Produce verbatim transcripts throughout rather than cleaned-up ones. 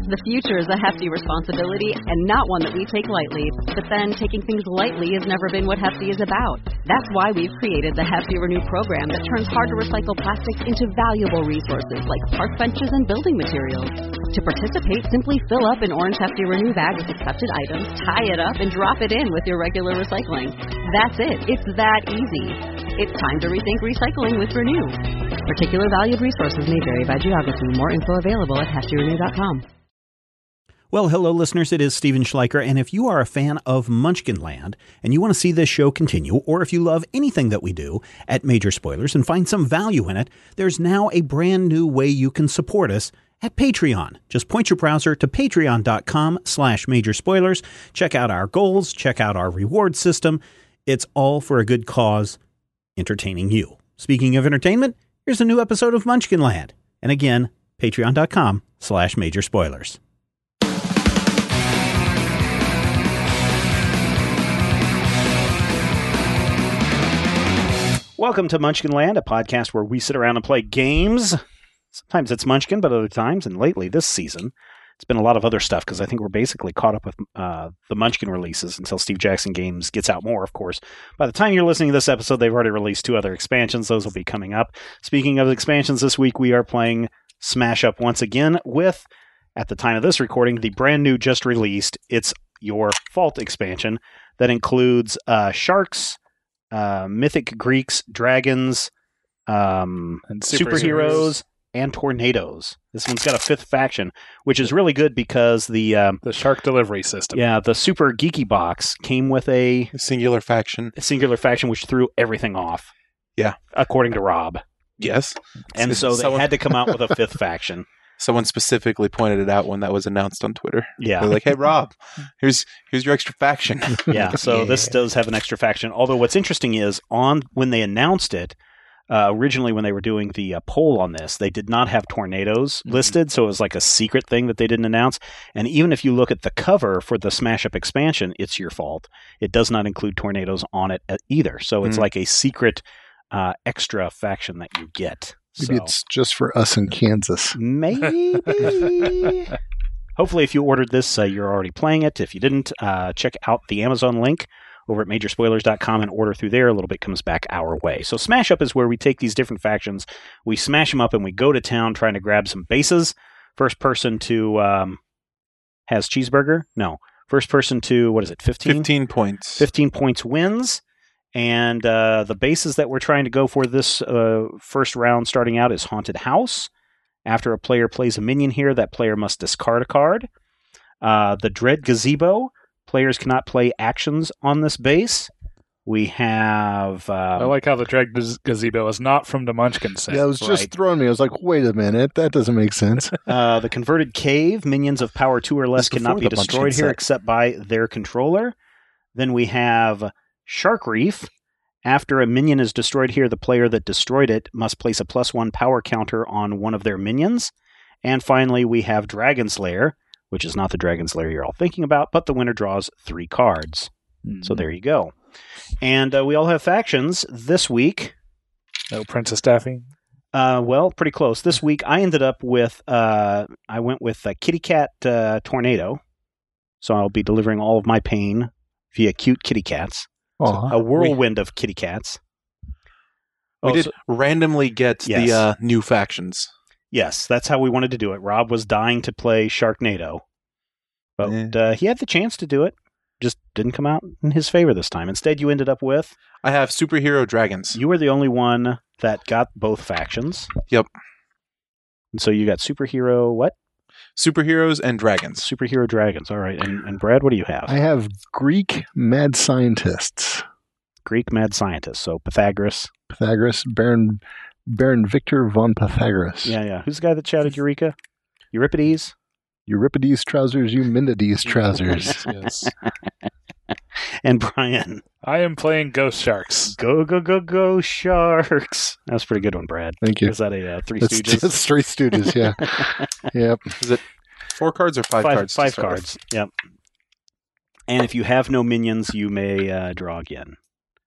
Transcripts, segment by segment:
The future is a hefty responsibility and not one that we take lightly. But then, taking things lightly has never been what Hefty is about. That's why we've created the Hefty Renew program that turns hard-to-recycle plastics into valuable resources like park benches and building materials. To participate, simply fill up an orange Hefty Renew bag with accepted items, tie it up, and drop it in with your regular recycling. That's it. It's that easy. It's time to rethink recycling with Renew. Particular valued resources may vary by geography. More info available at hefty renew dot com. Well, hello, listeners. It is Steven Schleicher, and if you are a fan of Munchkinland and you want to see this show continue, or if you love anything that we do at Major Spoilers and find some value in it, there's now a brand new way you can support us at Patreon. Just point your browser to patreon.com slash major spoilers. Check out our goals. Check out our reward system. It's all for a good cause, entertaining you. Speaking of entertainment, here's a new episode of Munchkinland. And again, patreon.com slash major spoilers. Welcome to Munchkinland, a podcast where we sit around and play games. Sometimes it's Munchkin, but other times, and lately this season, it's been a lot of other stuff because I think we're basically caught up with uh, the Munchkin releases until Steve Jackson Games gets out more, of course. By the time you're listening to this episode, they've already released two other expansions. Those will be coming up. Speaking of expansions, this week we are playing Smash Up once again with, at the time of this recording, the brand new, just released It's Your Fault expansion that includes uh, sharks, uh, mythic Greeks, dragons, um, and superheroes, and tornadoes. This one's got a fifth faction, which is really good because the um, the shark delivery system. Yeah, the super geeky box came with a, a singular faction. A singular faction, which threw everything off. Yeah, according to Rob. Yes, and so they someone, had to come out with a fifth faction. Someone specifically pointed it out when that was announced on Twitter. Yeah, they're like, "Hey, Rob, here's here's your extra faction." Yeah, so yeah. This does have an extra faction. Although what's interesting is on when they announced it. Uh, originally, when they were doing the uh, poll on this, they did not have tornadoes mm-hmm. listed, so it was like a secret thing that they didn't announce. And even if you look at the cover for the Smash Up expansion, It's Your Fault, it does not include tornadoes on it either. So it's mm-hmm. like a secret uh, extra faction that you get. Maybe so. It's just for us in Kansas. Maybe. Hopefully, if you ordered this, uh, you're already playing it. If you didn't, uh, check out the Amazon link over at major spoilers dot com and order through there. A little bit comes back our way. So Smash Up is where we take these different factions, we smash them up, and we go to town trying to grab some bases. First person to um, has cheeseburger? No. First person to, what is it, fifteen? fifteen points. fifteen points wins. And uh, the bases that we're trying to go for this uh, first round starting out is Haunted House. After a player plays a minion here, that player must discard a card. Uh, the Dread Gazebo. Players cannot play actions on this base. We have... Um, I like how the Dread Gazebo is not from the Munchkin set. Yeah, it was just right. throwing me. I was like, wait a minute, that doesn't make sense. uh, the Converted Cave. Minions of power two or less cannot be destroyed here set. except by their controller. Then we have Shark Reef. After a minion is destroyed here, the player that destroyed it must place a plus one power counter on one of their minions. And finally, we have Dragon's Lair, which is not the Dragon's Lair you're all thinking about, but the winner draws three cards. Mm-hmm. So there you go. And uh, we all have factions this week. No Princess Daffy? Uh, well, pretty close. This week I ended up with, uh, I went with a Kitty Cat uh, Tornado. So I'll be delivering all of my pain via cute kitty cats. So a whirlwind we, of kitty cats. We oh, did so, randomly get yes. the uh, new factions. Yes, that's how we wanted to do it. Rob was dying to play Sharknado, but yeah. uh, he had the chance to do it. Just didn't come out in his favor this time. Instead, you ended up with... I have Superhero Dragons. You were the only one that got both factions. Yep. And so you got Superhero what? Superheroes and Dragons. Superhero Dragons, all right. And, and Brad, what do you have? I have Greek Mad Scientists. Greek Mad Scientists, so Pythagoras. Pythagoras, Baron... Baron Victor von Pythagoras. Yeah, yeah. Who's the guy that shouted Eureka? Euripides? Euripides trousers, Eumenides trousers. Yes. And Brian. I am playing Ghost Sharks. Go, go, go, go, Sharks. That was a pretty good one, Brad. Thank you. Is that a uh, Three That's Stooges? That's Three Stooges, yeah. Yep. Is it four cards or five, five cards? Five cards, with? Yep. And if you have no minions, you may uh, draw again.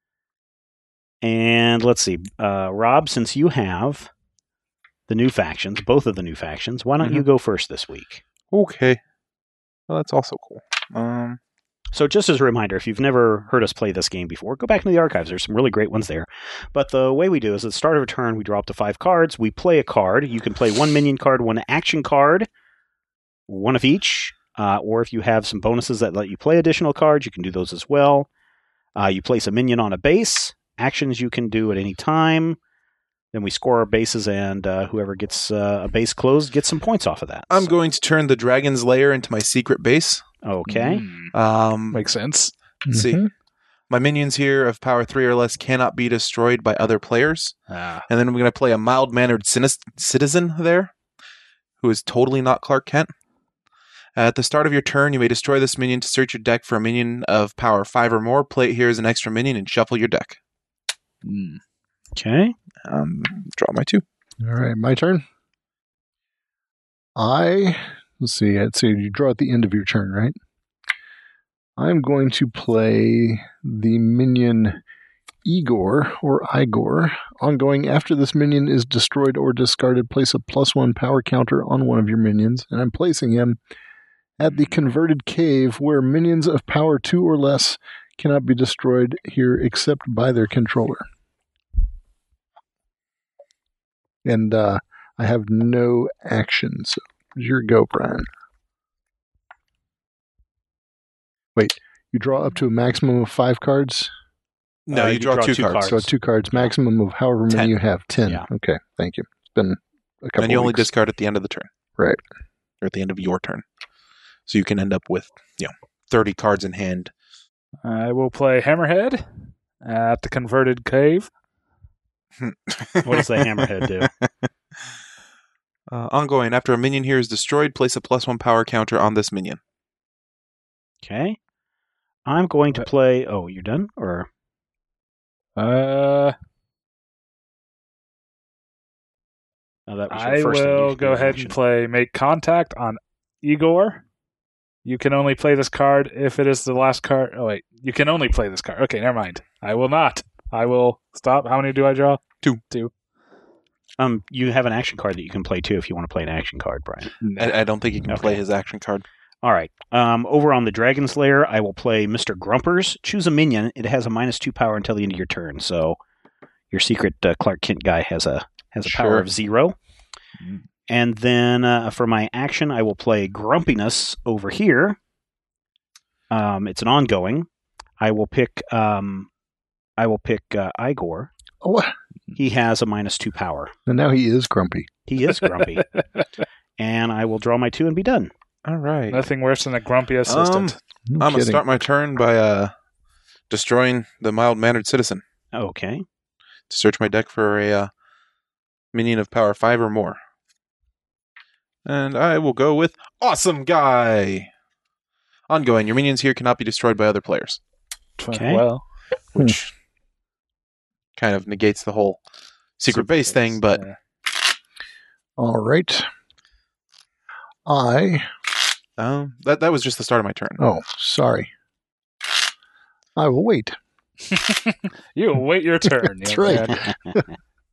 And let's see, uh, Rob, since you have the new factions, both of the new factions, why don't mm-hmm. you go first this week? Okay. Well, that's also cool. Um, So just as a reminder, if you've never heard us play this game before, go back into the archives. There's some really great ones there. But the way we do is at the start of a turn, we draw up to five cards. We play a card. You can play one minion card, one action card, one of each. Uh, or if you have some bonuses that let you play additional cards, you can do those as well. Uh, you place a minion on a base. Actions you can do at any time. Then we score our bases, and uh, whoever gets uh, a base closed gets some points off of that. I'm So- going to turn the Dragon's Lair into my secret base. Okay. Mm, Um, makes sense. let's see. Mhm. My minions here of power three or less cannot be destroyed by other players. Ah, And then I'm going to play a mild-mannered sinis- citizen there, who is totally not Clark Kent. At the start of your turn, you may destroy this minion to search your deck for a minion of power five or more. Play it here as an extra minion and shuffle your deck. mm. Okay. Um, draw my two. All right, my turn. I, let's see, I'd say you draw at the end of your turn, right? I'm going to play the minion Igor, or Igor. Ongoing, after this minion is destroyed or discarded, place a plus one power counter on one of your minions, and I'm placing him at the converted cave where minions of power two or less cannot be destroyed here except by their controller. And uh, I have no action, so your go, Brian. Wait, you draw up to a maximum of five cards? No, Uh, you, you draw, draw two, two cards. cards. So two cards, maximum of however many Ten. you have. Ten. Yeah. Okay, thank you. It's been a couple And you only weeks. discard at the end of the turn. Right. Or at the end of your turn. So you can end up with, you know, thirty cards in hand. I will play Hammerhead at the converted cave. What does the Hammerhead do? Uh, ongoing, after a minion here is destroyed, place a plus one power counter on this minion. Okay. I'm going to play... Oh, you're done? Or... Uh, Oh, that was your I first thing. You will can go do ahead action. and play Make Contact on Igor. You can only play this card if it is the last card. Oh, wait. You can only play this card. Okay, never mind. I will not. I will stop. How many do I draw? Two. Two. Um, you have an action card that you can play too if you want to play an action card, Brian. I, I don't think you can Okay. play his action card. All right. Um, over on the Dragon's Lair, I will play Mister Grumpers. Choose a minion. It has a minus two power until the end of your turn. So your secret uh, Clark Kent guy has a has a power Sure. of zero. Mm. And then uh, for my action, I will play Grumpiness over here. Um, it's an ongoing. I will pick. Um, I will pick uh, Igor. Oh, He has a minus two power. and now he is grumpy. He is grumpy. And I will draw my two and be done. All right. Nothing worse than a grumpy assistant. No I'm going to kidding. start my turn by uh, destroying the mild-mannered citizen. Okay. To search my deck for a uh, minion of power five or more. And I will go with Awesome Guy. Ongoing, your minions here cannot be destroyed by other players, Okay. Well, which kind of negates the whole secret base thing, but yeah. All right. I, um, that that was just the start of my turn. oh, sorry. I will wait. You wait your turn. That's young right. man.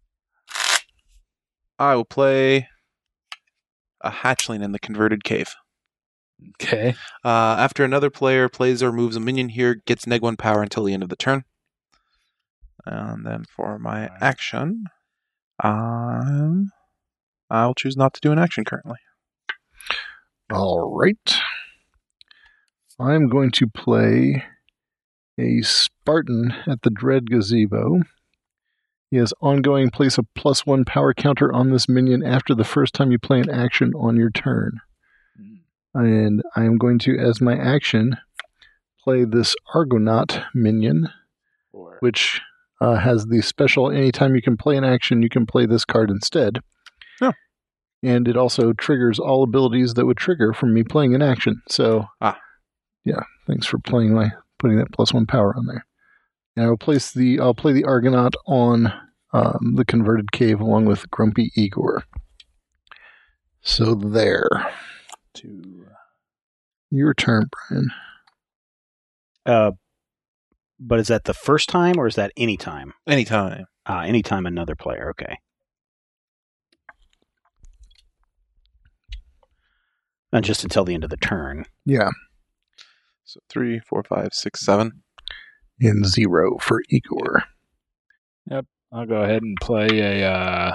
I will play a hatchling in the converted cave. Okay. Uh, after another player plays or moves a minion here, gets neg one power until the end of the turn. And then for my Right. action, um, I'll choose not to do an action currently. All right. I'm going to play a Spartan at the Dread Gazebo. He has ongoing, place a plus one power counter on this minion after the first time you play an action on your turn. And I am going to, as my action, play this Argonaut minion, Or, which uh, has the special, anytime you can play an action, you can play this card instead. Oh. And it also triggers all abilities that would trigger from me playing an action. So, Ah. yeah, thanks for playing my putting that plus one power on there. And I will place the I'll play the Argonaut on um, the converted cave along with Grumpy Igor. So there, two. your turn, Brian. Uh, but is that the first time or is that any time? Anytime. Uh, anytime another player. Okay. And just until the end of the turn. Yeah. So three, four, five, six, seven. And zero for Igor. I'll go ahead and play a uh,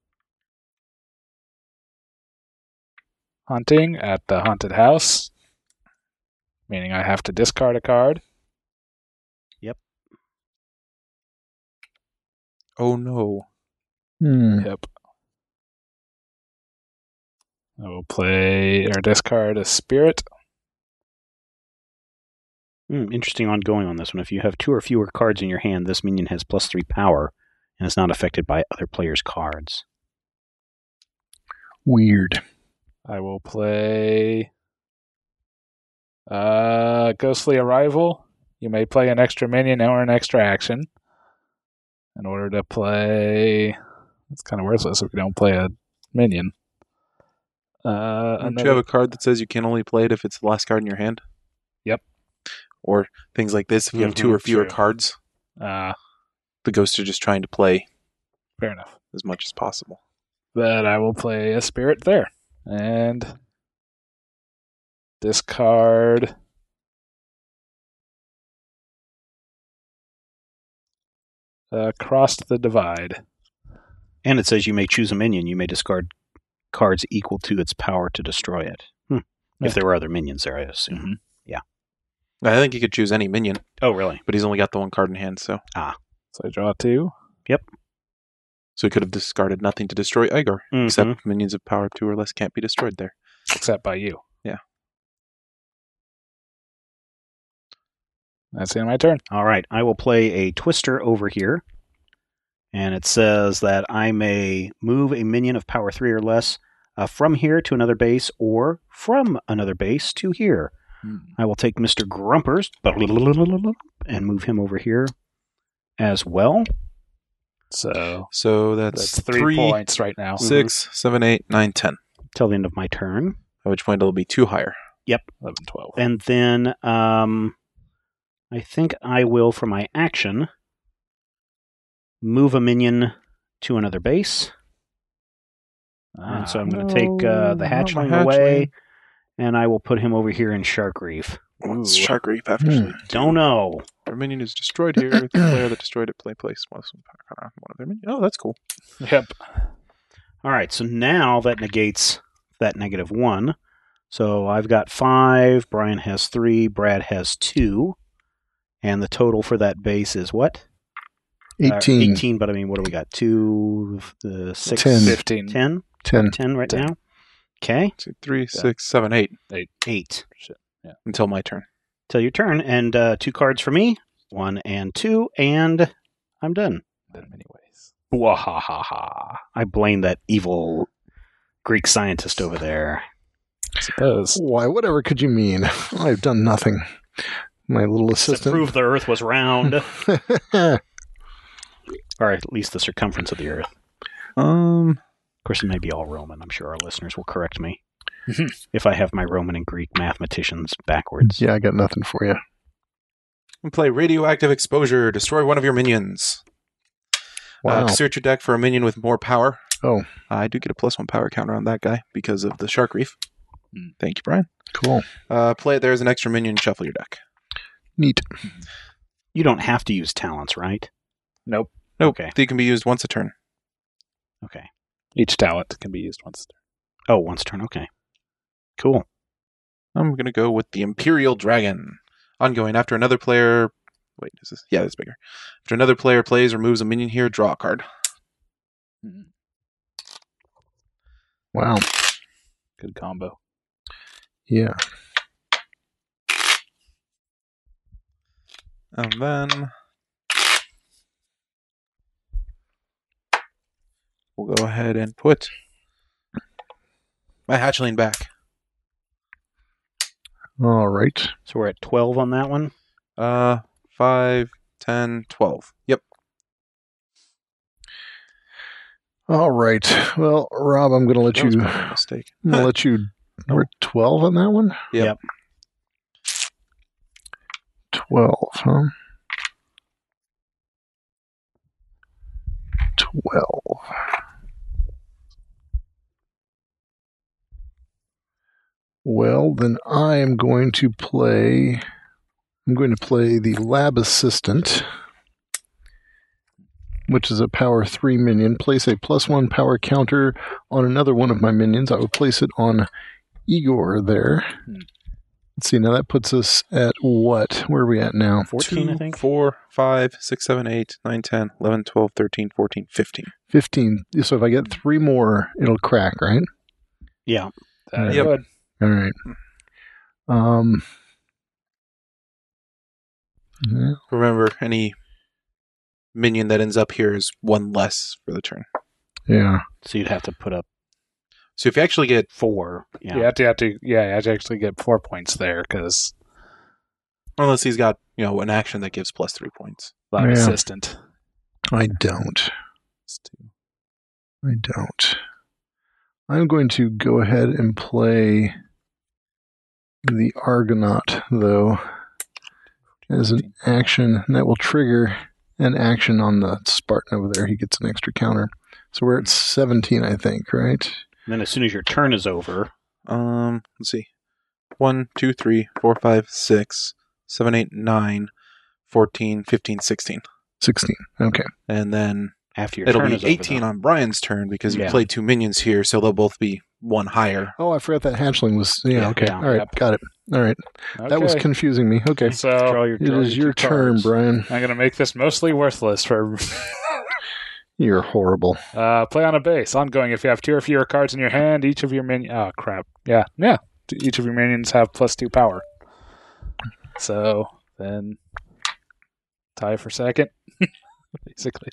hunting at the haunted house, meaning I have to discard a card. Oh no. Hmm. Yep. I will play or discard a spirit. Hmm, interesting ongoing on this one. If you have two or fewer cards in your hand, this minion has plus three power and is not affected by other players' cards. Weird. I will play uh, Ghostly Arrival. You may play an extra minion or an extra action. In order to play... It's kind of worthless if we don't play a minion. Uh, Don't another- you have a card that says you can only play it if it's the last card in your hand? Yep. Or things like this, if you have two Mhm, or fewer true. cards, uh, the ghosts are just trying to play fair enough. as much as possible. But I will play a spirit there. And discard... Uh, Crossed the Divide. And it says you may choose a minion. You may discard cards equal to its power to destroy it. Hmm. Yeah. If there were other minions there, I assume. Mhm. I think you could choose any minion, Oh, really? but he's only got the one card in hand, so So I draw two. so he could have discarded nothing to destroy Igor, Mhm. except minions of power two or less can't be destroyed there. Except by you. Yeah. That's the end of my turn. All right. I will play a Twister over here. And it says that I may move a minion of power three or less uh, from here to another base or from another base to here. Hmm. I will take Mister Grumpers and move him over here as well. So So that's, that's three, three, points right now. six, seven, eight, nine, ten. Till the end of my turn. At which point it'll be two higher. eleven, twelve. And then um, I think I will, for my action, move a minion to another base. And so I'm going to take uh, the no, not my hatchling away, hatchling. and I will put him over here in Shark Reef. What's Ooh. Shark Reef actually? Hmm. Don't know. Our minion is destroyed here. The player that destroyed it play place one of their minions. Oh, that's cool. Yep. All right, so now that negates that negative one. So I've got five, Brian has three, Brad has two, and the total for that base is what? Uh, eighteen. eighteen, but I mean, what do we got? Two, uh, six, Ten. fifteen. ten? ten. ten right Ten. now? Okay, Two, three, six, seven, eight. eight. Shit. Until my turn. Till your turn, and uh, two cards for me, one and two, and I'm done. In many ways. Wahahaha. I blame that evil Greek scientist over there. I suppose. Why, whatever could you mean? I've done nothing. My little To assistant. prove the Earth was round, or at least the circumference of the Earth. Um, Of course, it may be all Roman. I'm sure our listeners will correct me if I have my Roman and Greek mathematicians backwards. yeah, I got nothing for you. and play radioactive exposure. Destroy one of your minions. Wow. Uh, search your deck for a minion with more power. Oh. I do get a plus one power counter on that guy because of the Shark Reef. Hmm. Thank you, Brian. Cool. Uh, play it there as an extra minion. Shuffle your deck. Neat. You don't have to use talents, right? Nope. Nope. Okay. They can be used once a turn. Okay. Each talent can be used once. Oh, once a turn. Okay. Cool. I'm going to go with the Imperial Dragon. Ongoing. After another player... Wait, is this... Yeah, that's bigger. After another player plays or moves a minion here, draw a card. Wow. Good combo. Yeah. And then... We'll go ahead and put my hatchling back. All right. So we're at twelve on that one. Uh, five, ten, twelve. Yep. All right. Well, Rob, I'm going to let That was you. probably a mistake. I'm going to let you. We're at twelve on that one. Yep. Yep. Twelve, huh? Twelve. Well, then I am going to play. I'm going to play the Lab Assistant, which is a power three minion. Place a plus one power counter on another one of my minions. I will place it on Igor there. Hmm. Let's see, now that puts us at what? Where are we at now? fourteen, Two, I think. four, five, six, seven, eight, nine, ten, eleven, twelve, thirteen, fourteen, fifteen. fifteen. So if I get three more, it'll crack, right? Yeah. That Yep. would. All right. Um. yeah. Remember, any minion that ends up here is one less for the turn. Yeah. So you'd have to put up So if you actually get four. Yeah. You have to, have to, yeah, you have to actually get four points there because Unless he's got, you know, an action that gives plus three points. Lab Yeah. Assistant. I don't. It's two. I don't. I'm going to go ahead and play the Argonaut, though, as an action. And that will trigger an action on the Spartan over there. He gets an extra counter. So we're at seventeen, I think, right? And then as soon as your turn is over, Um, let's see. One, two, three, four, five, six, seven, eight, nine, fourteen, fifteen, sixteen. sixteen. Okay. And then after your it'll turn be is over, eighteen though. on Brian's turn because you Yeah. played two minions here, so they'll both be one higher. Oh, I forgot that hatchling was. Yeah, Yeah, okay. yeah. All right. Yep. Got it. All right. That was Okay. confusing me. Okay. So Draw your, It draw is your two turn, cards. Brian. I'm going to make this mostly worthless for You're horrible. uh, play on a base. Ongoing. If you have two or fewer cards in your hand, each of your minions. Oh, crap. Yeah. Yeah. Each of your minions have plus two power. So then tie for second, basically.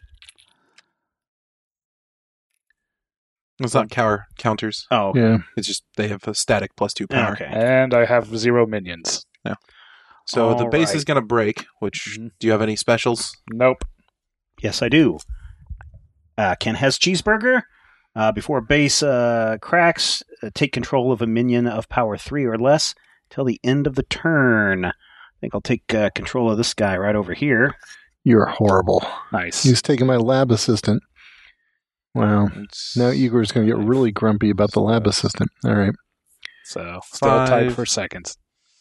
It's not cower counters. Oh, okay. Yeah. It's just they have a static plus two Yeah, power. okay. And I have zero minions. So the All base right. is going to break, which, Mhm. do you have any specials? Nope. Yes, I do. Uh, Ken has cheeseburger. Uh, before base uh, cracks, uh, take control of a minion of power three or less till the end of the turn. I think I'll take uh, control of this guy right over here. You're horrible. Nice. He's taking my lab assistant. Wow. It's Now Igor's going to get really grumpy about the lab assistant. All right. So still Five. tied for second.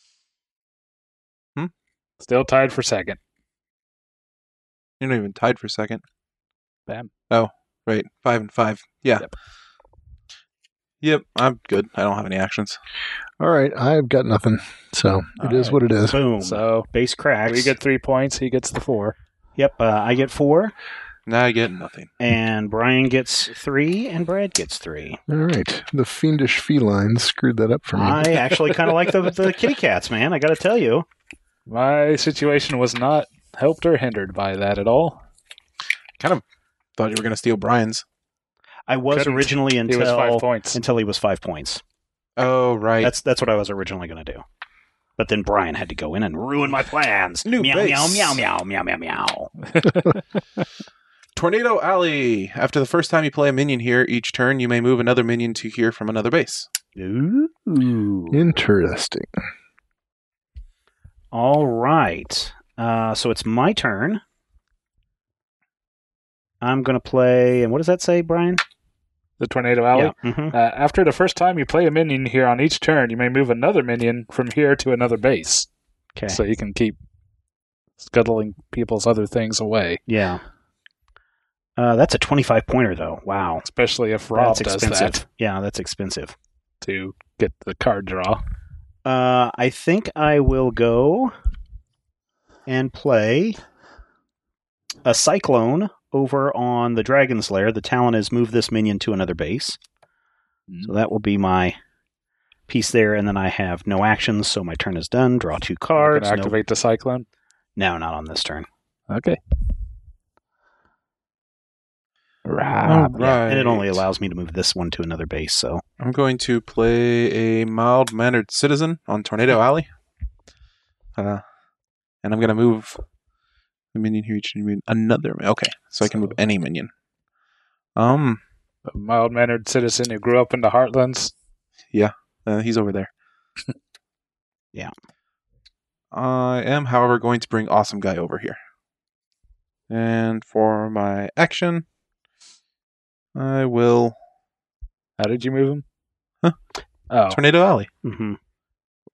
Hmm? Still tied for second. You're not even tied for second. Bam. Oh, right. Five and five. Yeah. Yep. Yep, I'm good. I don't have any actions. All right. I've got nothing. So it All is right. what it is. Boom. So base cracks. we get three points. He gets the four. Yep, uh, I get four, Now I get nothing. and Brian gets three, and Brad gets three. All right. The fiendish feline screwed that up for me. I actually kind of like the, the kitty cats, man. I got to tell you. My situation was not helped or hindered by that at all. Kind of thought you were going to steal Brian's. I was Couldn't. originally He until was five points. until he was five points. Oh, right. That's that's what I was originally going to do. But then Brian had to go in and ruin my plans. New meow, base. meow, meow, meow, meow, meow, meow. Tornado Alley. After the first time you play a minion here, each turn you may move another minion to here from another base. Ooh. Interesting. All right. Uh, so it's my turn. I'm going to play, and what does that say, Brian? The Tornado Alley. Yeah. mhm. Uh, after the first time you play a minion here on each turn, you may move another minion from here to another base. Okay. So you can keep scuttling people's other things away. Yeah. Uh, that's a twenty-five pointer, though. Wow. Especially if Rob That's does expensive. that Yeah, that's expensive. to get the card draw. Uh, I think I will go and play a Cyclone over on the Dragon's Lair. The talent is move this minion to another base. So that will be my piece there, and then I have no actions, so my turn is done. Draw two You cards. can No- activate the Cyclone. No, not on this turn. Okay. All Rob. Yeah, and it right. only allows me to move this one to another base, so... I'm going to play a mild-mannered citizen on Tornado Alley. Uh, and I'm going to move the minion here each move another. Okay, so I can move So- any minion. Um, A mild-mannered citizen who grew up in the Heartlands. uh, he's over there. Yeah. I am, however, going to bring Awesome Guy over here. And for my action, I will How did you move him? Huh? Oh, Tornado Alley. hmm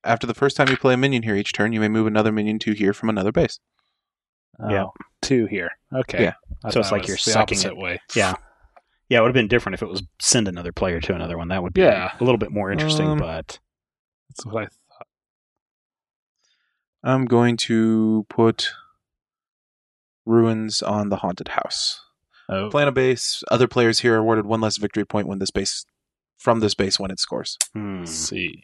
After the first time you play a minion here each turn, you may move another minion to here from another base. Oh, Yeah. two here. Okay. Yeah. I So it's thought it like was you're the sucking opposite it. way. Yeah. Yeah, it would have been different if it was send another player to another one. That would be Yeah. a little bit more interesting, Um, but That's what I thought. I'm going to put Ruins on the Haunted House. Oh, Plan a base. Other players here are awarded one less victory point when this base from this base when it scores. hmm. let's see.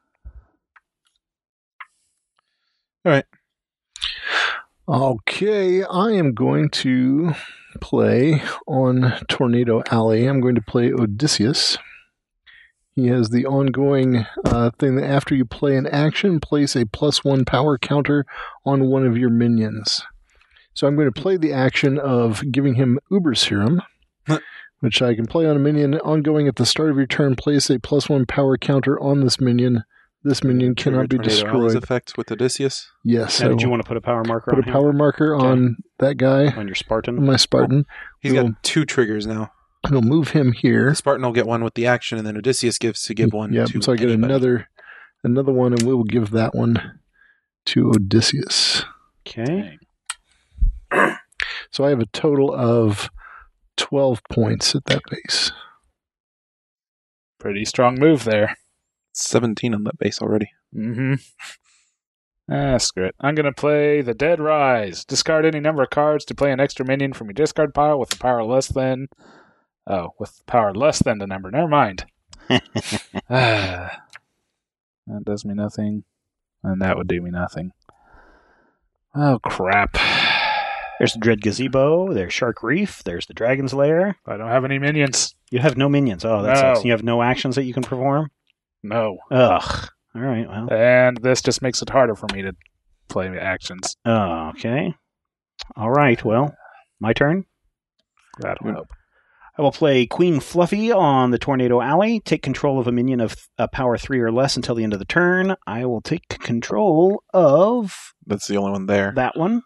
Okay, I am going to play on Tornado Alley. I'm going to play Odysseus. He has the ongoing uh, thing that after you play an action, place a plus one power counter on one of your minions. So I'm going to play the action of giving him Uber Serum, which I can play on a minion. Ongoing at the start of your turn, place a plus one power counter on this minion. This minion cannot be Trigger Tornado Alley's destroyed. effect with Odysseus. Yes. Now, I did you will want to put a power marker put on a him? power marker Okay. on that guy, on your Spartan? on my Spartan. He's We'll- got two triggers now. We'll move him here. The Spartan will get one with the action, and then Odysseus gives to give one Yep, to so I get anybody. another another one, and we will give that one to Odysseus. Okay. So I have a total of twelve points at that base. Pretty strong move there. seventeen on that base already. Mm-hmm. Ah, screw it. I'm going to play the Dead Rise. Discard any number of cards to play an extra minion from your discard pile with a power less than... Oh, with power less than the number. Never mind. Ah, that does me nothing. And that would do me nothing. Oh, crap. There's the Dread Gazebo. There's Shark Reef. There's the Dragon's Lair. I don't have any minions. You have no minions. Oh, that No. sucks. You have no actions that you can perform? No. Ugh. All right, well. And this just makes it harder for me to play actions. Oh, okay. All right, well, my turn. That'll help. I will play Queen Fluffy on the Tornado Alley. Take control of a minion of a power three or less until the end of the turn. I will take control of That's the only one there. that one.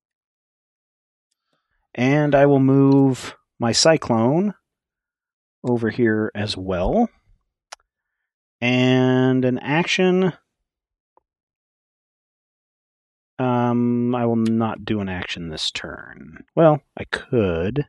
And I will move my Cyclone over here as well. And an action. Um, I will not do an action this turn. Well, I could.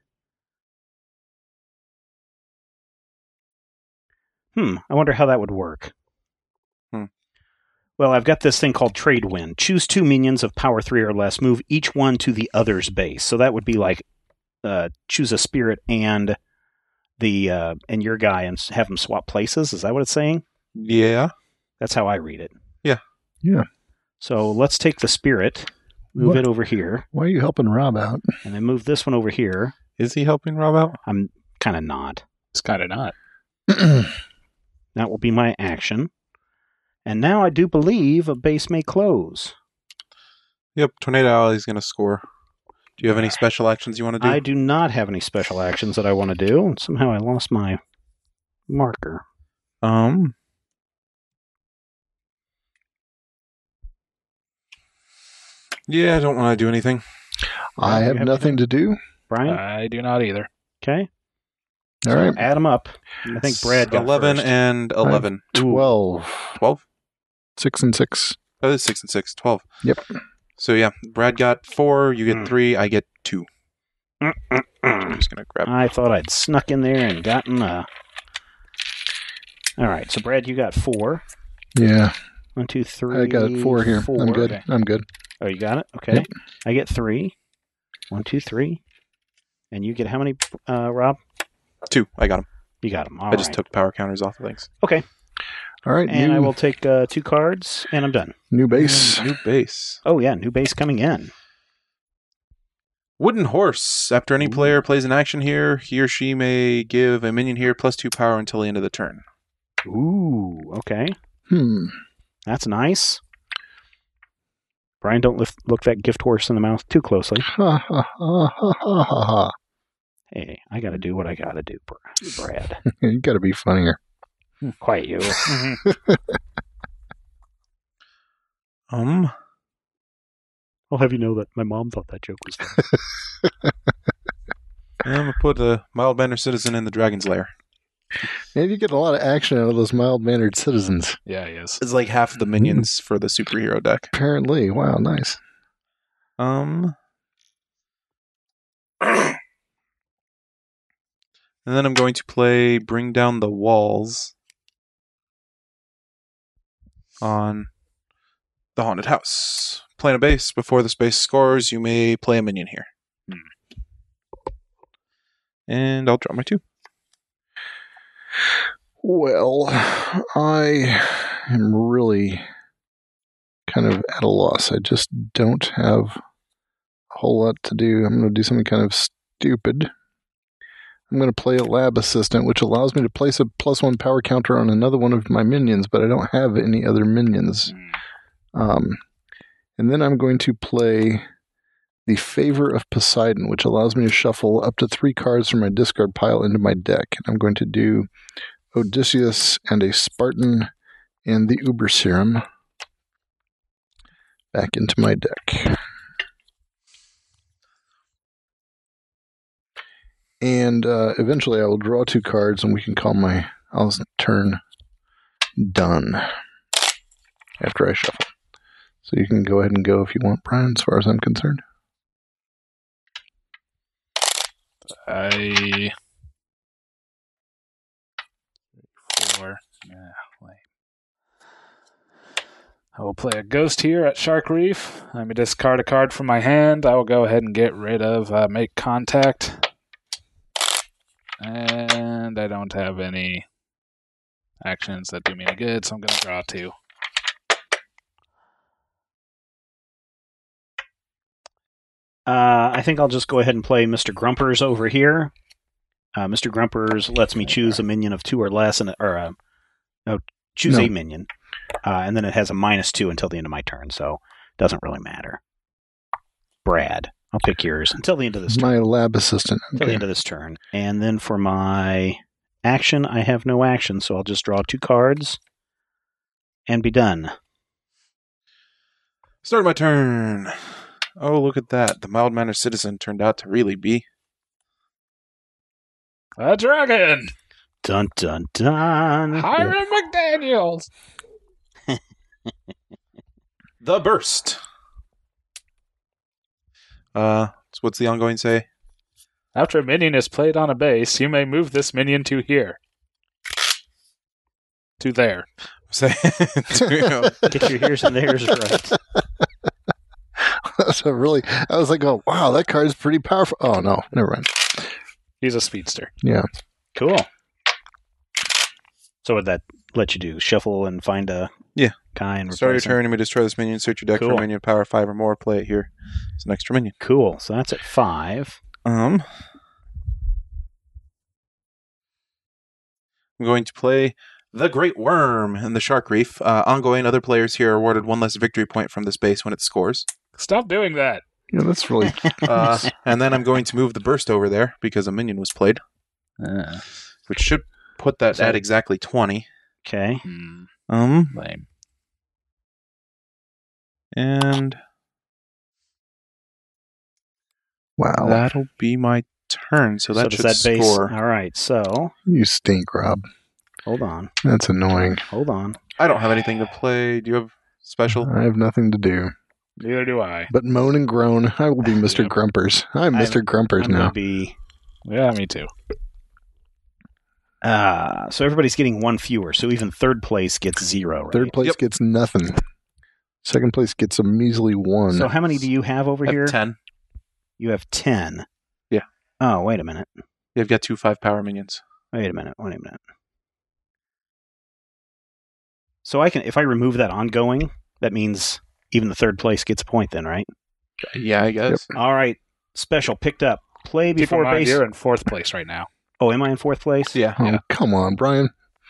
Hmm, I wonder how that would work. Hmm. Well, I've got this thing called Trade Wind. Choose two minions of power three or less. Move each one to the other's base. So that would be like uh, choose a spirit and the uh, and your guy and s- have them swap places. Is that what it's saying? Yeah. That's how I read it. Yeah. Yeah. So let's take the spirit, move What? it over here, Why are you helping Rob out? and then move this one over here. Is he helping Rob out? I'm kind of not. It's kind of not. That will be my action. And now I do believe a base may close. Yep. Tornado Alley is going to score. Do you have any special actions you want to do? I do not have any special actions that I want to do. And somehow I lost my marker. Um. Yeah, I don't want to do anything. I You have have nothing to do. Brian? I do not either. Okay. All So right. add them up. I think Brad got eleven first. and eleven. twelve. Twelve. Six and six. Oh, this is six and six. Twelve. Yep. So yeah, Brad got four. You get Mm. three. I get two. I'm Mm-mm-mm. just gonna grab. I thought I'd snuck in there and gotten a... All right, so Brad, you got four. Yeah. One, two, three. I got four here. Four. I'm good. Okay. I'm good. Oh, you got it? Okay. Yep. I get three. One, two, three. And you get how many, uh, Rob? Two. I got them. You got them. All I just right. took power counters off of things. Okay. All right. And new, I will take uh, two cards, and I'm done. new base. And new base. Oh, yeah, new base coming in. Wooden Horse. After any player plays an action here, he or she may give a minion here plus two power until the end of the turn. Ooh, okay. Hmm. That's nice. Brian, don't lift, look that gift horse in the mouth too closely. Ha ha ha ha ha ha ha. Hey, I got to do what I got to do, Br- Brad. You got to be funnier. Quiet you. Um. I'll have you know that my mom thought that joke was funny. I'm gonna put a Mildbender Citizen in the Dragon's Lair. And you get a lot of action out of those mild-mannered citizens. Yeah, he is. It's like half the minions for the superhero deck. Apparently. Wow, nice. Um, and then I'm going to play Bring Down the Walls on the Haunted House. Playing a base. Before the space scores, you may play a minion here. Hmm. And I'll draw my two. Well, I am really kind of at a loss. I just don't have a whole lot to do. I'm going to do something kind of stupid. I'm going to play a lab assistant, which allows me to place a plus one power counter on another one of my minions, but I don't have any other minions. Um, and then I'm going to play the Favor of Poseidon, which allows me to shuffle up to three cards from my discard pile into my deck. I'm going to do Odysseus and a Spartan and the Uber Serum back into my deck. And uh, eventually I will draw two cards and we can call my I'll turn done after I shuffle. So you can go ahead and go if you want, Brian, as far as I'm concerned. I... Four. Yeah, lame. I will play a ghost here at Shark Reef. Let me discard a card from my hand. I will go ahead and get rid of uh, Make Contact. And I don't have any actions that do me any good, so I'm going to draw two. Uh, I think I'll just go ahead and play Mister Grumpers over here. Uh, Mister Grumpers lets me choose a minion of two or less, and or uh, no, choose No. a minion, uh, and then it has a minus two until the end of my turn, so it doesn't really matter. Brad, I'll pick yours until the end of this turn. My lab assistant. Until the end of this turn, and then for my action, I have no action, so I'll just draw two cards and be done. Start my turn. Oh, look at that. The mild-mannered citizen turned out to really be A dragon! Dun dun dun. Hiram McDaniels! the burst. Uh, so what's the ongoing say? After a minion is played on a base, you may move this minion to here. To there. Say, Get your here's and there's right. That's a really, I was like, oh, wow, that card's pretty powerful. Oh, no, never mind. He's a speedster. Yeah. Cool. So would that let you do? Shuffle and find a Yeah. guy and Start your replace him? turn. You may destroy this minion. Search your deck for Cool. a minion power five or more. Play it here. It's an extra minion. Cool. So that's at five. Um, I'm going to play the Great Worm in the Shark Reef. Uh, ongoing, other players here are awarded one less victory point from this base when it scores. Stop doing that. Yeah, that's really, Uh, and then I'm going to move the burst over there because a minion was played, Uh, which should put that So- at exactly twenty. Okay. hmm, Um, lame. and wow. that'll be my turn. So that so does should that base? score. All right. So You stink, Rob. hold on. That's annoying. Hold on. I don't have anything to play. Do you have special? I have nothing to do. Neither do I. But moan and groan. I will be Mister Yep. Grumpers. I'm Mister Grumpers I'm now. gonna be. Yeah, me too. Uh, so everybody's getting one fewer. So even third place gets zero. Right? Third place Yep. gets nothing. Second place gets a measly one. So how many do you have over I have here? ten. You have ten. Yeah. Oh, wait a minute. You've got two five power minions. Wait a minute. Wait a minute. So I can, if I remove that ongoing, that means even the third place gets a point then, right? Yeah, I guess. All right. Special picked up. Play Keep in before mind, base. you're in fourth place right now. Oh, am I in fourth place? Yeah. Oh, yeah. come on, Brian.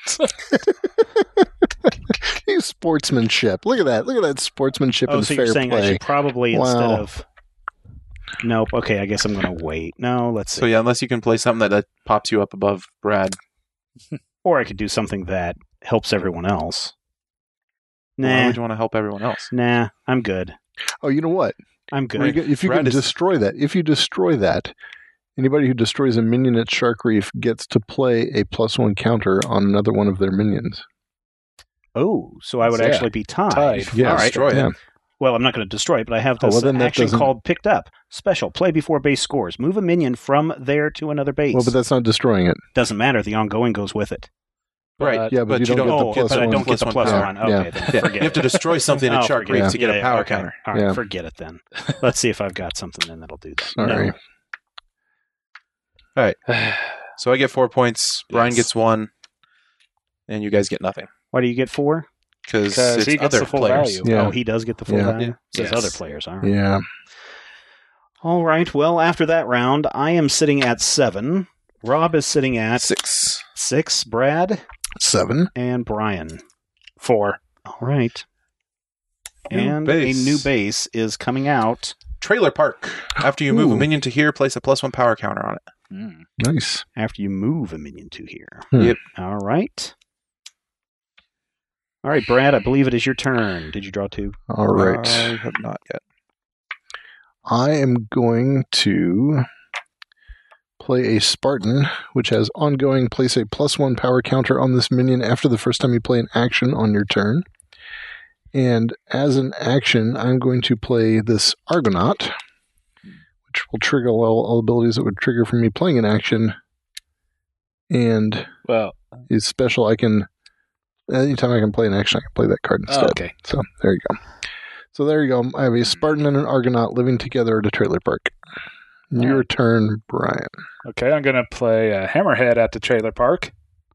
You sportsmanship. Look at that. Look at that sportsmanship Oh, and so fair you're saying I play. should probably Wow. instead of. Nope. Okay, I guess I'm going to wait. No, let's see. So yeah, unless you can play something that, that pops you up above Brad. Or I could do something that helps everyone else. Why Nah. would you want to help everyone else? Nah, I'm good. Oh, you know what? I'm If good. you, if you Brad can is- destroy that, if you destroy that, Anybody who destroys a minion at Shark Reef gets to play a plus one counter on another one of their minions. Oh, so I would Yeah. actually be tied. Tied. Yeah, All right. destroy it. Yeah. Well, I'm not going to destroy it, but I have Oh, this well, then that action doesn't- called Picked Up. Special. Play before base scores. Move a minion from there to another base. Well, but that's not destroying it. Doesn't matter. The ongoing goes with it. Right. But- Yeah, but, you don't, get the oh, plus but I one. don't get the plus power. one. Okay, Yeah. then Yeah. forget You have to it. destroy something at Oh, Shark forget Reef it. to get Yeah, a power okay. counter. All right, Yeah. forget it then. Let's see if I've got something then that'll do that. Sorry. No. So I get four points. Brian Yes. gets one, and you guys get nothing Why do you get four? because Because it's he gets other the full players. value. Yeah. Oh, he does get the full Yeah. value? Says Yes. other players. All right. Yeah. All right. Well, after that round, I am sitting at seven. Rob is sitting at Six. six. Brad Seven. and Brian. Four. All right. New And base. a new base is coming out. Trailer Park. After you move a Ooh. minion to here, place a plus one power counter on it. Mm. Nice. After you move a minion to here. Hmm. Yep. All right. All right, Brad, I believe it is your turn. Did you draw two? All right. I have not yet. I am going to play a Spartan, which has ongoing. Place a plus one power counter on this minion after the first time you play an action on your turn. And as an action, I'm going to play this Argonaut, which will trigger all, all abilities that would trigger from me playing an action. And Well, is special. I can, anytime I can play an action, I can play that card instead. oh, okay. So there you go. So there you go. I have a Spartan and an Argonaut living together at a trailer park. Your turn, Brian. Okay, I'm going to play a Hammerhead at the trailer park.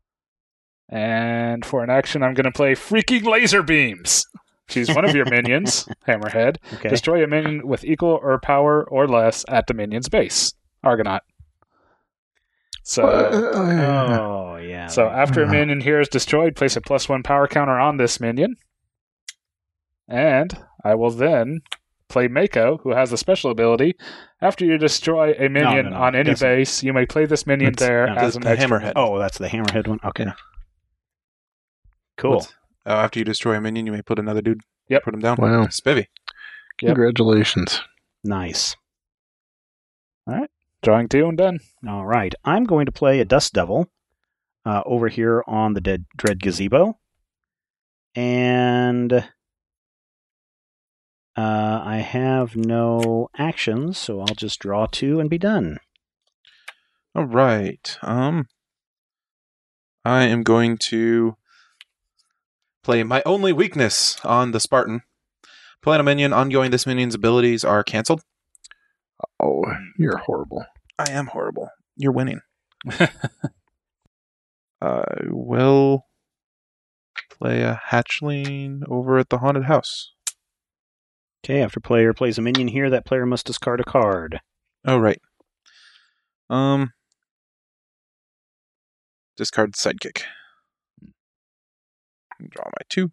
And for an action, I'm going to play Freaking Laser Beams. Choose one of your minions, Hammerhead. Okay. Destroy a minion with equal or power or less at the minion's base, Argonaut. So, Oh, yeah. so after a minion here is destroyed, place a plus one power counter on this minion. And I will then play Mako, who has a special ability. After you destroy a minion no, no, on any doesn't. base, you may play this minion That's- there no, as that's an the extra Hammerhead. minion. Oh, that's the Hammerhead one? Okay. Yeah. Cool. What's- Oh, after you destroy a minion, you may put another dude. Yep. Put him down. Wow. Spivvy. Yep. Congratulations. Nice. Drawing two and done. All right. I'm going to play a Dust Devil uh, over here on the Dead, Dread Gazebo. And uh, I have no actions, so I'll just draw two and be done. All right. Um, I am going to play my only weakness on the Spartan. Playing a minion, ongoing. This minion's abilities are canceled. Oh, you're horrible. I am horrible. You're winning. I will play a hatchling over at the haunted house. Okay, after player plays a minion here, that player must discard a card. Oh, right. Um, discard sidekick. Draw my two.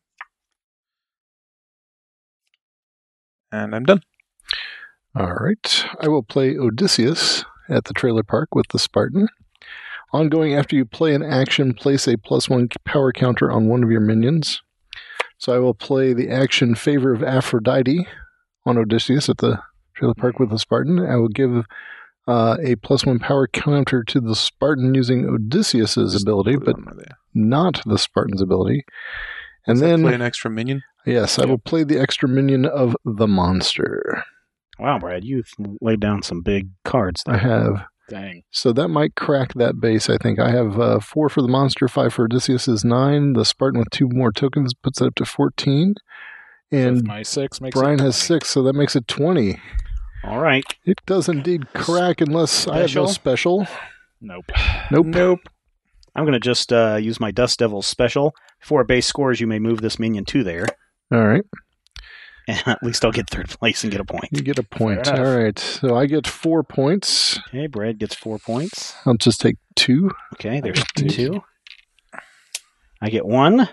And I'm done. All right. I will play Odysseus at the trailer park with the Spartan. Ongoing, after you play an action, place a plus one power counter on one of your minions. So I will play the action Favor of Aphrodite on Odysseus at the trailer park with the Spartan. I will give uh, a plus one power counter to the Spartan using Odysseus's Just ability, put it but on my there. not the Spartan's ability. And Does that then, play an extra minion. yes, I will play the extra minion of the monster. Wow, Brad, you've laid down some big cards I there. have. Dang. So that might crack that base, I think. I have uh, four for the monster, five for Odysseus is nine. The Spartan with two more tokens puts it up to fourteen. And And my six makes Brian it has twenty. six, so that makes it twenty. All right. It does indeed crack unless I have no special. Nope. Nope. Nope. I'm going to just uh, use my Dust Devil special. Before a base scores, you may move this minion to there. All right. And at least I'll get third place and get a point. You get a point. Fair All enough. right. So I get four points. Okay, Brad gets four points. I'll just take two. Okay, there's get two. two. I get one.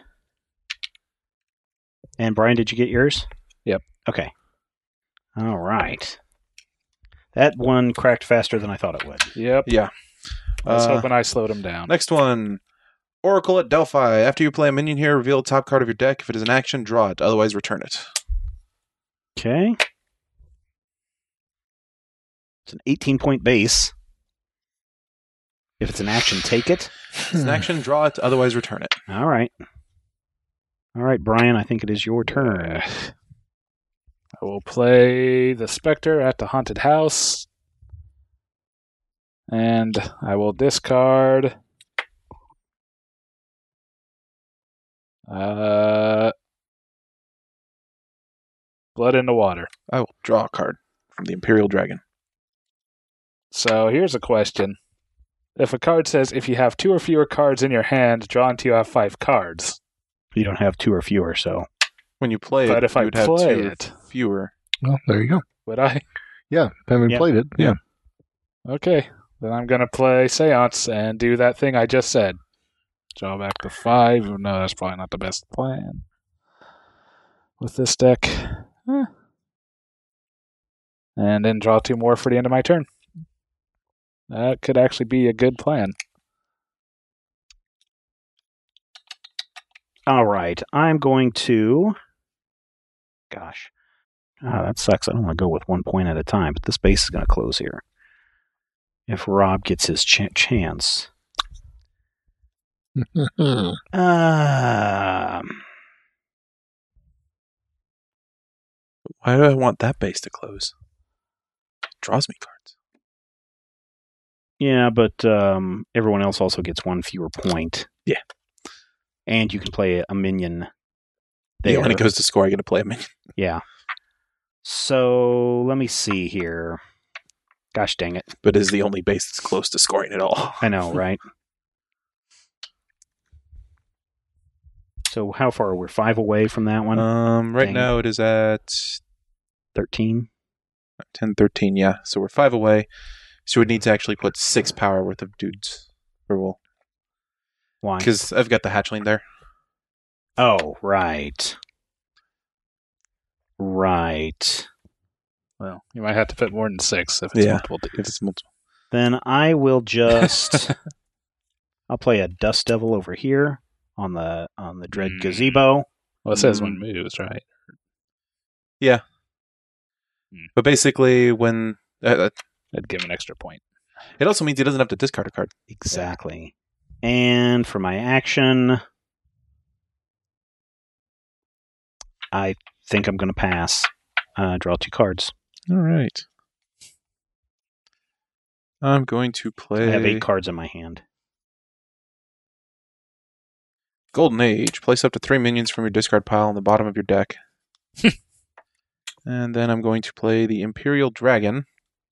And Brian, did you get yours? Yep. Okay. All right. That one cracked faster than I thought it would. Yep. Yeah. I was Uh, hoping I slowed him down. Next one. Oracle at Delphi. After you play a minion here, reveal the top card of your deck. If it is an action, draw it. Otherwise, return it. Okay. It's an eighteen-point base. If it's an action, take it. If it's an action, draw it. Otherwise, return it. All right. All right, Brian, I think it is your turn. I will play the Spectre at the Haunted House. And I will discard... Uh, Blood in the Water. I will draw a card from the Imperial Dragon. So here's a question. If a card says, if you have two or fewer cards in your hand, draw until you have five cards. You don't have two or fewer, so... When you play But it, if you I would have play two it- or fewer. Well, there you go. Would I? Yeah, having Yeah. played it. Yeah. Okay. Then I'm going to play Seance and do that thing I just said. Draw back to five. No, that's probably not the best plan. With this deck. Eh. And then draw two more for the end of my turn. That could actually be a good plan. All right, I'm going to... Gosh. Ah, that sucks. I don't want to go with one point at a time, but this base is going to close here. If Rob gets his ch- chance. Um, Why do I want that base to close? It draws me cards. yeah, but um, everyone else also gets one fewer point. Yeah. And you can play a minion there. Yeah, when it goes to score, I get to play a minion. Yeah. So, let me see here. Gosh dang it. But it is the only base that's close to scoring at all. I know, right? So how far are we? Five away from that one? Um, right Dang. now it is at thirteen? ten, thirteen, yeah. So we're five away. So we'd need to actually put six power worth of dudes. Or we'll... Why? Because I've got the hatchling there. Oh, right. Right. Well, you might have to put more than six if it's Yeah. multiple If dudes. it's multiple. Then I will just... I'll play a Dust Devil over here on the on the Dread Mm. Gazebo. Well, it says Mm. one moves, right? Yeah. Hmm. But basically, when... Uh, I'd give him an extra point. it also means he doesn't have to discard a card. Exactly. And for my action... I think I'm going to pass. Uh, draw two cards. All right. I'm going to play... I have eight cards in my hand. Golden Age. Place up to three minions from your discard pile on the bottom of your deck. And then I'm going to play the Imperial Dragon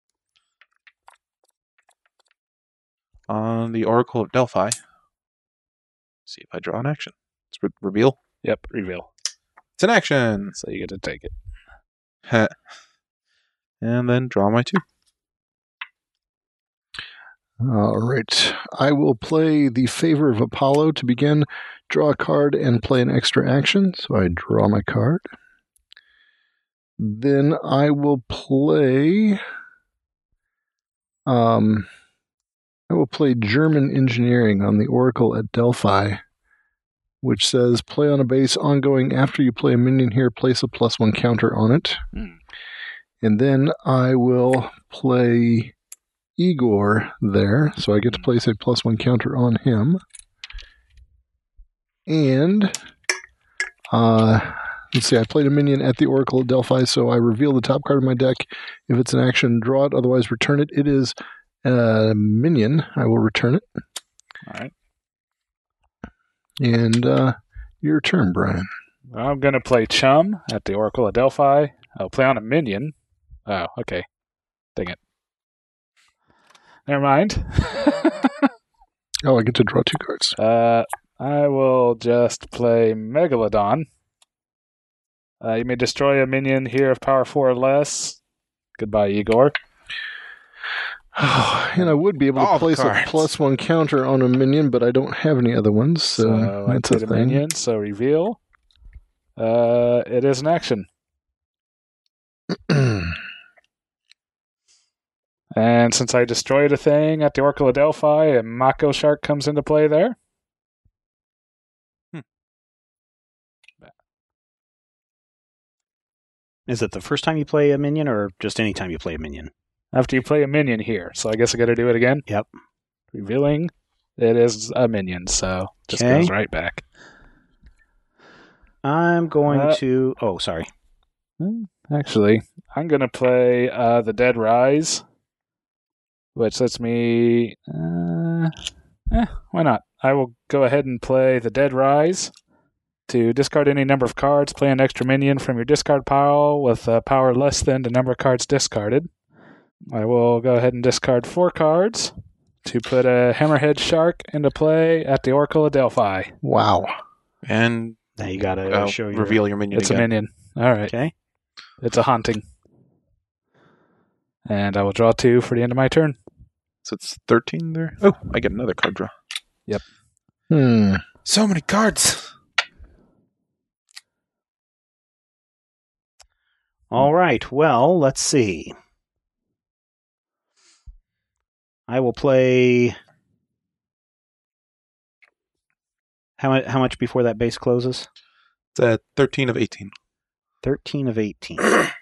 on the Oracle of Delphi. See if I draw an action. It's re- reveal. Yep, reveal. It's an action. So you get to take it. Heh. And then draw my two. All right. I will play the Favor of Apollo to begin. Draw a card and play an extra action. So I draw my card. Then I will play. Um, I will play German Engineering on the Oracle at Delphi, which says play on a base ongoing after you play a minion here. Place a plus one counter on it. Hmm. And then I will play Igor there, so I get to place a plus one counter on him. And, uh, let's see, I played a minion at the Oracle of Delphi, so I reveal the top card of my deck. If it's an action, draw it, otherwise return it. It is a minion. I will return it. All right. And uh, your turn, Brian. I'm going to play Chum at the Oracle of Delphi. I'll play on a minion. Oh, okay. Dang it. Never mind. Oh, I get to draw two cards. uh, I will just play Megalodon. Uh, you may destroy a minion here of power four or less. Goodbye, Igor. And I would be able to All the place a cards. plus one counter on a minion, but I don't have any other ones, so, So I that's a played a thing. minion, so reveal. Uh, it is an action. And since I destroyed a thing at the Oracle of Delphi, a Mako Shark comes into play there. Is it the first time you play a minion or just any time you play a minion? After you play a minion here. So I guess I got to do it again? Yep. revealing it is a minion, so just Okay. goes right back. I'm going Uh, to. Oh, sorry. Hmm, Actually, I'm going to play uh, the Dead Rise, which lets me... Uh, eh, why not? I will go ahead and play the Dead Rise. To discard any number of cards, play an extra minion from your discard pile with a power less than the number of cards discarded. I will go ahead and discard four cards to put a Hammerhead Shark into play at the Oracle of Delphi. Wow. And Now you got to uh, show your. reveal your minion It's again. a minion. All right. Okay. It's a haunting. And I will draw two for the end of my turn. So it's thirteen there. Oh, I get another card draw. Hmm. So many cards. All right. Well, let's see. I will play. How much? How much before that base closes? It's at thirteen of eighteen. Thirteen of eighteen.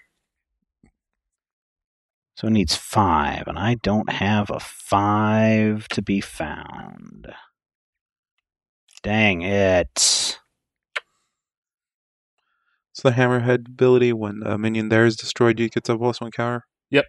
So it needs five, and I don't have a five to be found. Dang it! So the Hammerhead ability, when a minion there is destroyed, you get a plus one counter.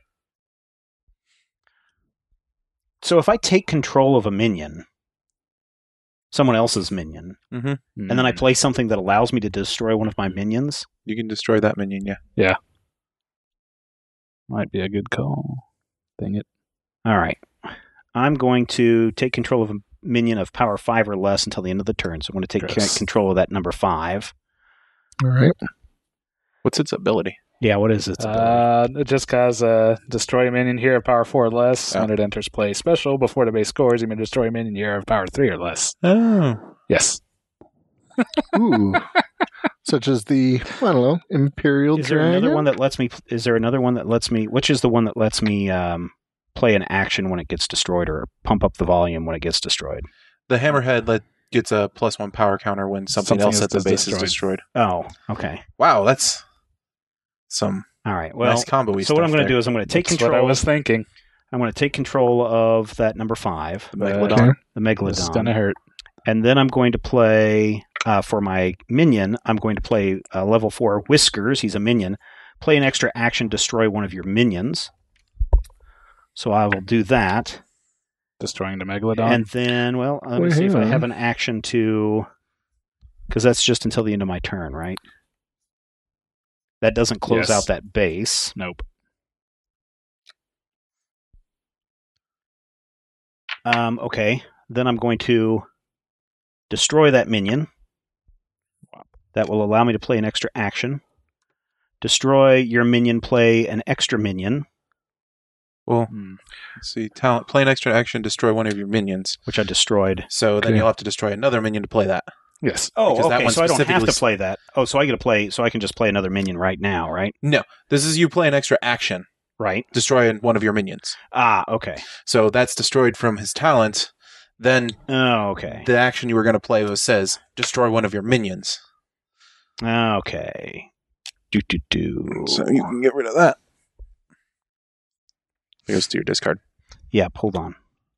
So if I take control of a minion, someone else's minion, Mm-hmm. and then I play something that allows me to destroy one of my minions, You can destroy that minion, yeah. Might be a good call. Dang it. all right. I'm going to take control of a minion of power five or less until the end of the turn. So I'm going to take Yes. c- control of that number five. All right. What's its ability? Yeah, what is its ability? Uh, it just cause uh, destroy a minion here of power four or less. Oh. When it enters play special, before the base scores, you may destroy a minion here of power three or less. Oh. Yes. Ooh. Such as the, I don't know, Imperial Is there Dragon? another one that lets me? Is there another one that lets me? Which is the one that lets me um, play an action when it gets destroyed, or pump up the volume when it gets destroyed? The Hammerhead let, gets a plus one power counter when something, Something else is at the dis- base destroyed. is destroyed. Oh, okay. Wow, that's some All right. Well, nice combo. so what I'm going to do is I'm going to take That's control. what I was thinking. I'm going to take control of that number five, The But- Megalodon. Okay. the This is going to Megalodon, hurt. and then I'm going to play uh, for my minion. I'm going to play uh, level four Whiskers. He's a minion. Play an extra action, destroy one of your minions. So I will do that. Destroying the Megalodon. And then, well, let me Wait, see if hang I on. have an action to, because that's just until the end of my turn, right? That doesn't close Yes. out that base. Nope. Um, okay, then I'm going to destroy that minion. That will allow me to play an extra action. Destroy your minion, play an extra minion, Well, Hmm. let's see. Talent. Play an extra action, destroy one of your minions. which I destroyed. So then Okay. you'll have to destroy another minion to play that. Yes. Oh, Because that okay, one so I don't have specifically to s- play that. Oh, so I get to play, so I can just play another minion right now, right? This is you play an extra action, Right. destroy one of your minions. Ah, okay. So that's destroyed from his talent. Then Oh, okay. the action you were going to play was says destroy one of your minions. Okay. Do, do, do. So you can get rid of that. It goes to your discard. Yep, hold on.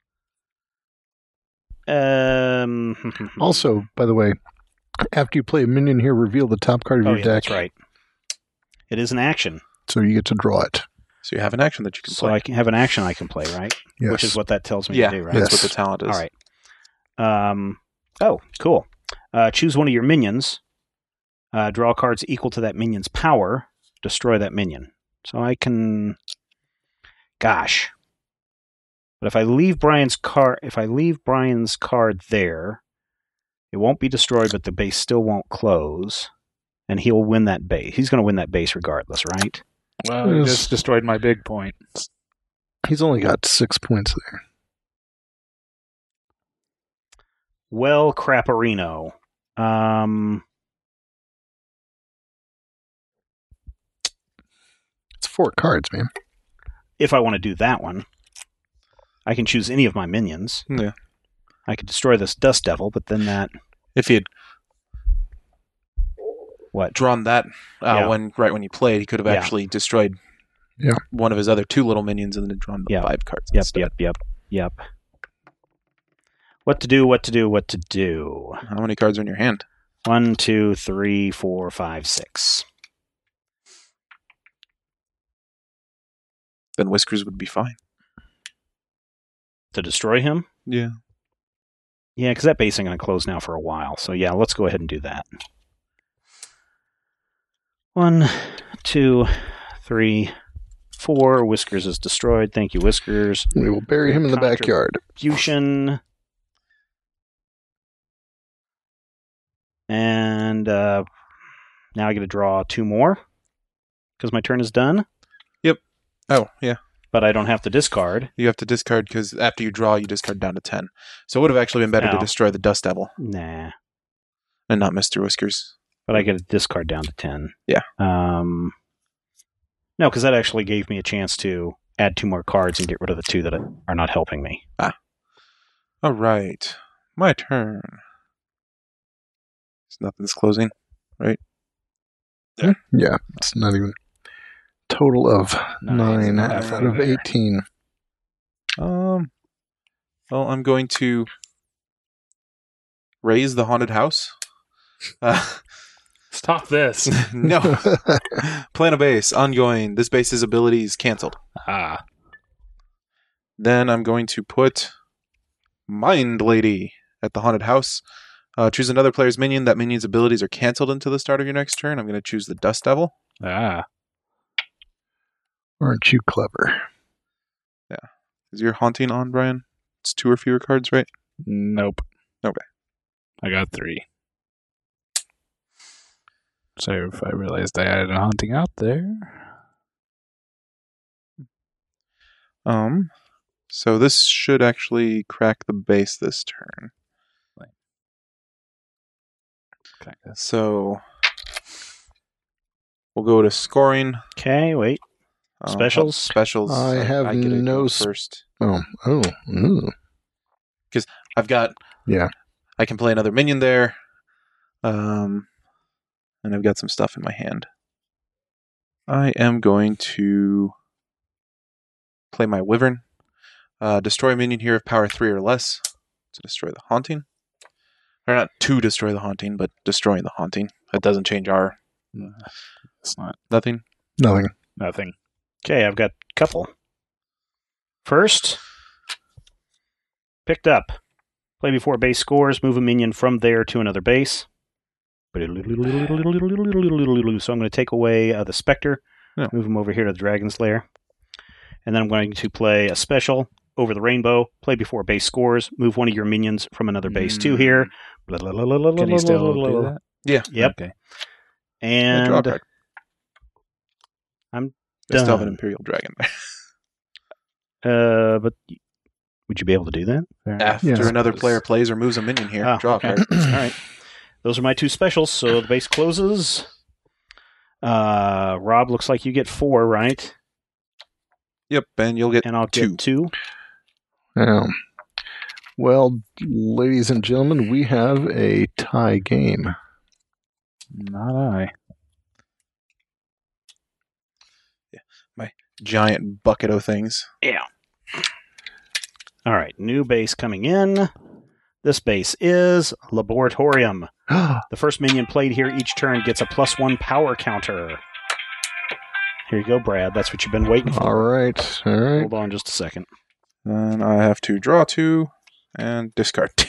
Um. Also, by the way, after you play a minion here, reveal the top card of oh, your yeah, deck. that's right. It is an action, So you get to draw it. So you have an action that you can so play. I can have an action I can play, right? Yes. Which is what that tells me yeah, to do, right? that's Yes. what the talent is. All right. Um. Oh, cool. Uh, choose one of your minions. Uh, draw cards equal to that minion's power. Destroy that minion. So I can. Gosh. But if I leave Brian's card, if I leave Brian's card there, it won't be destroyed, but the base still won't close, and he'll win that base. He's going to win that base regardless, right? Well, you Yes. just destroyed my big point. He's only got six points there. Well, Crapperino. Um. It's four cards, man. If I want to do that one, I can choose any of my minions. Yeah. I could destroy this Dust Devil, but then that If he had what? drawn that uh, Yeah. when right when you played, he could have Yeah. actually destroyed Yeah. one of his other two little minions and then drawn the Yeah. five cards. Yep, instead. yep, yep, yep. What to do, what to do, what to do. How many cards are in your hand? One, two, three, four, five, six. Then Whiskers would be fine. To destroy him? Yeah. Yeah, because that base ain't going to close now for a while. So yeah, let's go ahead and do that. One, two, three, four. Whiskers is destroyed. Thank you, Whiskers. We will bury him in the backyard. Fusion. And uh, now I get to draw two more because my turn is done. Yep. Oh, yeah. But I don't have to discard. You have to discard because after you draw, you discard down to ten. So it would have actually been better Oh. to destroy the Dust Devil Nah. and not Mister Whiskers. But I get to discard down to ten. Yeah. Um. No, because that actually gave me a chance to add two more cards and get rid of the two that are not helping me. All right. My turn. Nothing's closing. Yeah, it's not even. Total of Nine. nine Half out of there. eighteen. Um. Well, I'm going to raise the haunted house. Uh, Stop this. no. Plan a base. Ongoing. This base's abilities canceled. Ah. Then I'm going to put Mind Lady at the haunted house. Uh, choose another player's minion. That minion's abilities are canceled until the start of your next turn. I'm going to choose the Dust Devil. Ah. Aren't you clever? Is your haunting on, Brian? It's two or fewer cards, right? Nope. Okay. I got three. So if I realized I added a haunting out there. Um. So this should actually crack the base this turn. Okay. So we'll go to scoring. Okay, wait. Um, Specials? Specials. I have get to no go s- first. Oh, oh, ooh. I've got. Yeah. I can play another minion there. Um, and I've got some stuff in my hand. I am going to play my Wyvern. Uh, destroy a minion here of power three or less to destroy the haunting. Or not to destroy the haunting, but destroying the haunting. That doesn't change our It's not nothing. Nothing. nothing. Okay, I've got a couple. First, picked up. Play before base scores. Move a minion from there to another base. So I'm going to take away uh, the Spectre. Yeah. Move him over here to the Dragon's Lair. And then I'm going to play a special over the rainbow. Play before base scores. Move one of your minions from another base to here. Can he still do that? Yeah. Yep. Okay. Yeah, draw a And card. I'm I still have an done. Imperial Dragon. Uh, but would you be able to do that? Fair enough. After Yeah. another player plays or moves a minion here, Ah, draw okay. a card. All right. Those are my two specials. So the base closes. Uh, Rob, looks like you get four, right? Yep, and you'll get And I'll two. get two. Yeah. Well, ladies and gentlemen, we have a tie game. Not I. giant bucket of things. Yeah. All right. New base coming in. This base is Laboratorium. The first minion played here each turn gets a plus one power counter. Here you go, Brad. That's what you've been waiting for. All right. All right. Hold on just a second. And I have to draw two and discard two.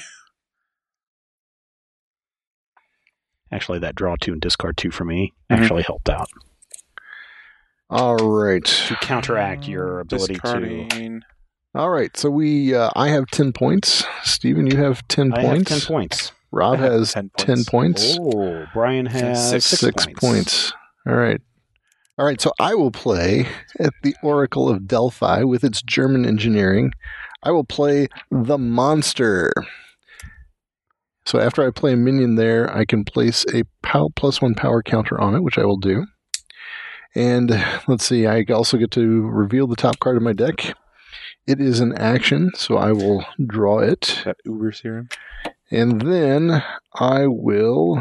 Actually, that draw two and discard two for me Mhm. actually helped out All right. to counteract your ability to. Discarding. All right. So we, uh, I have ten points. Stephen, you have ten I have points. ten points. Rob I have has ten ten points. points. Oh, Brian has Six- six, Six points. points. All right. All right. So I will play at the Oracle of Delphi with its German engineering. I will play the monster. So after I play a minion there, I can place a pow- plus one power counter on it, which I will do. And let's see, I also get to reveal the top card of my deck. It is an action, so I will draw it. That Uber serum. And then I will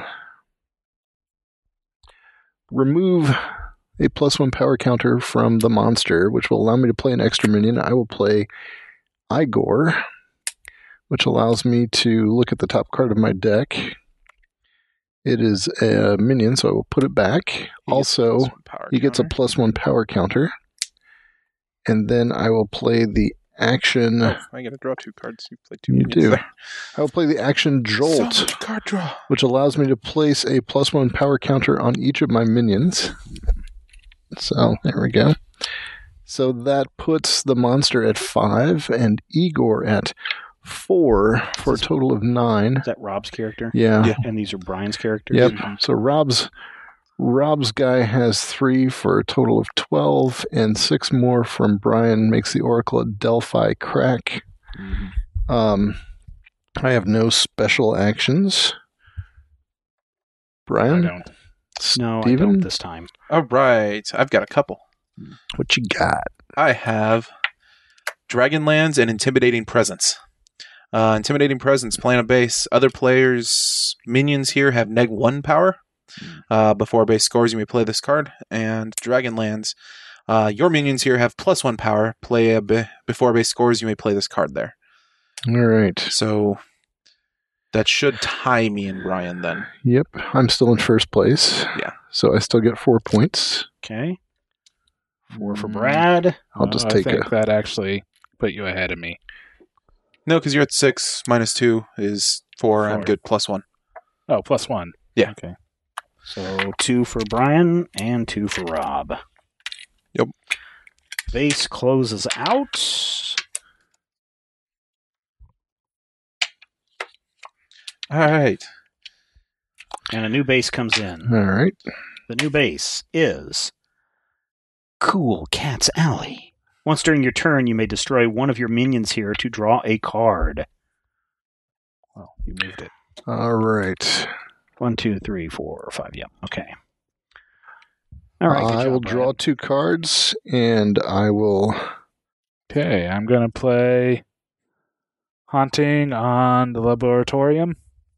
remove a plus one power counter from the monster, which will allow me to play an extra minion. I will play Igor which allows me to look at the top card of my deck. It is a minion, so I will put it back. He also, gets power he gets a counter. plus one power counter. And then I will play the action. Oh, I get to draw two cards. You play two You minions do. there. I will play the action Jolt, So much card draw. which allows me to place a plus one power counter on each of my minions. So, there we go. So that puts the monster at five and Igor at four for a total of nine. Is that Rob's character? Yeah. Yeah. And these are Brian's characters? Yep. So Rob's Rob's guy has three for a total of twelve, and six more from Brian makes the Oracle at Delphi crack. Mm-hmm. Um, I have no special actions. I Brian? don't. No, I Steven? don't this time. All right. I've got a couple. What you got? I have Dragonlands and Intimidating Presence. Uh, Intimidating Presence, playing a base. Other players' minions here have neg one power. Uh, before base scores, you may play this card. And Dragonlands, uh, your minions here have plus one power. Play a b- before base scores, you may play this card there. All right. So that should tie me and Brian then. Yep. I'm still in first place. Yeah. So I still get four points. Okay. Four for Mm. Brad. I'll just Uh, take I think a. that actually put you ahead of me. No, because you're at six. Minus two is four. I'm Four. good. Plus one. Oh, plus one. Yeah. Okay. So two for Brian and two for Rob. Yep. Base closes out. All right. And a new base comes in. All right. The new base is Cool Cat's Alley. Once during your turn, you may destroy one of your minions here to draw a card. Well, you moved it. All right. One, two, three, four, five. Yep. Okay. All right. good I job, will Brian. draw two cards, and I will. Okay, I'm going to play Haunting on the Laboratorium.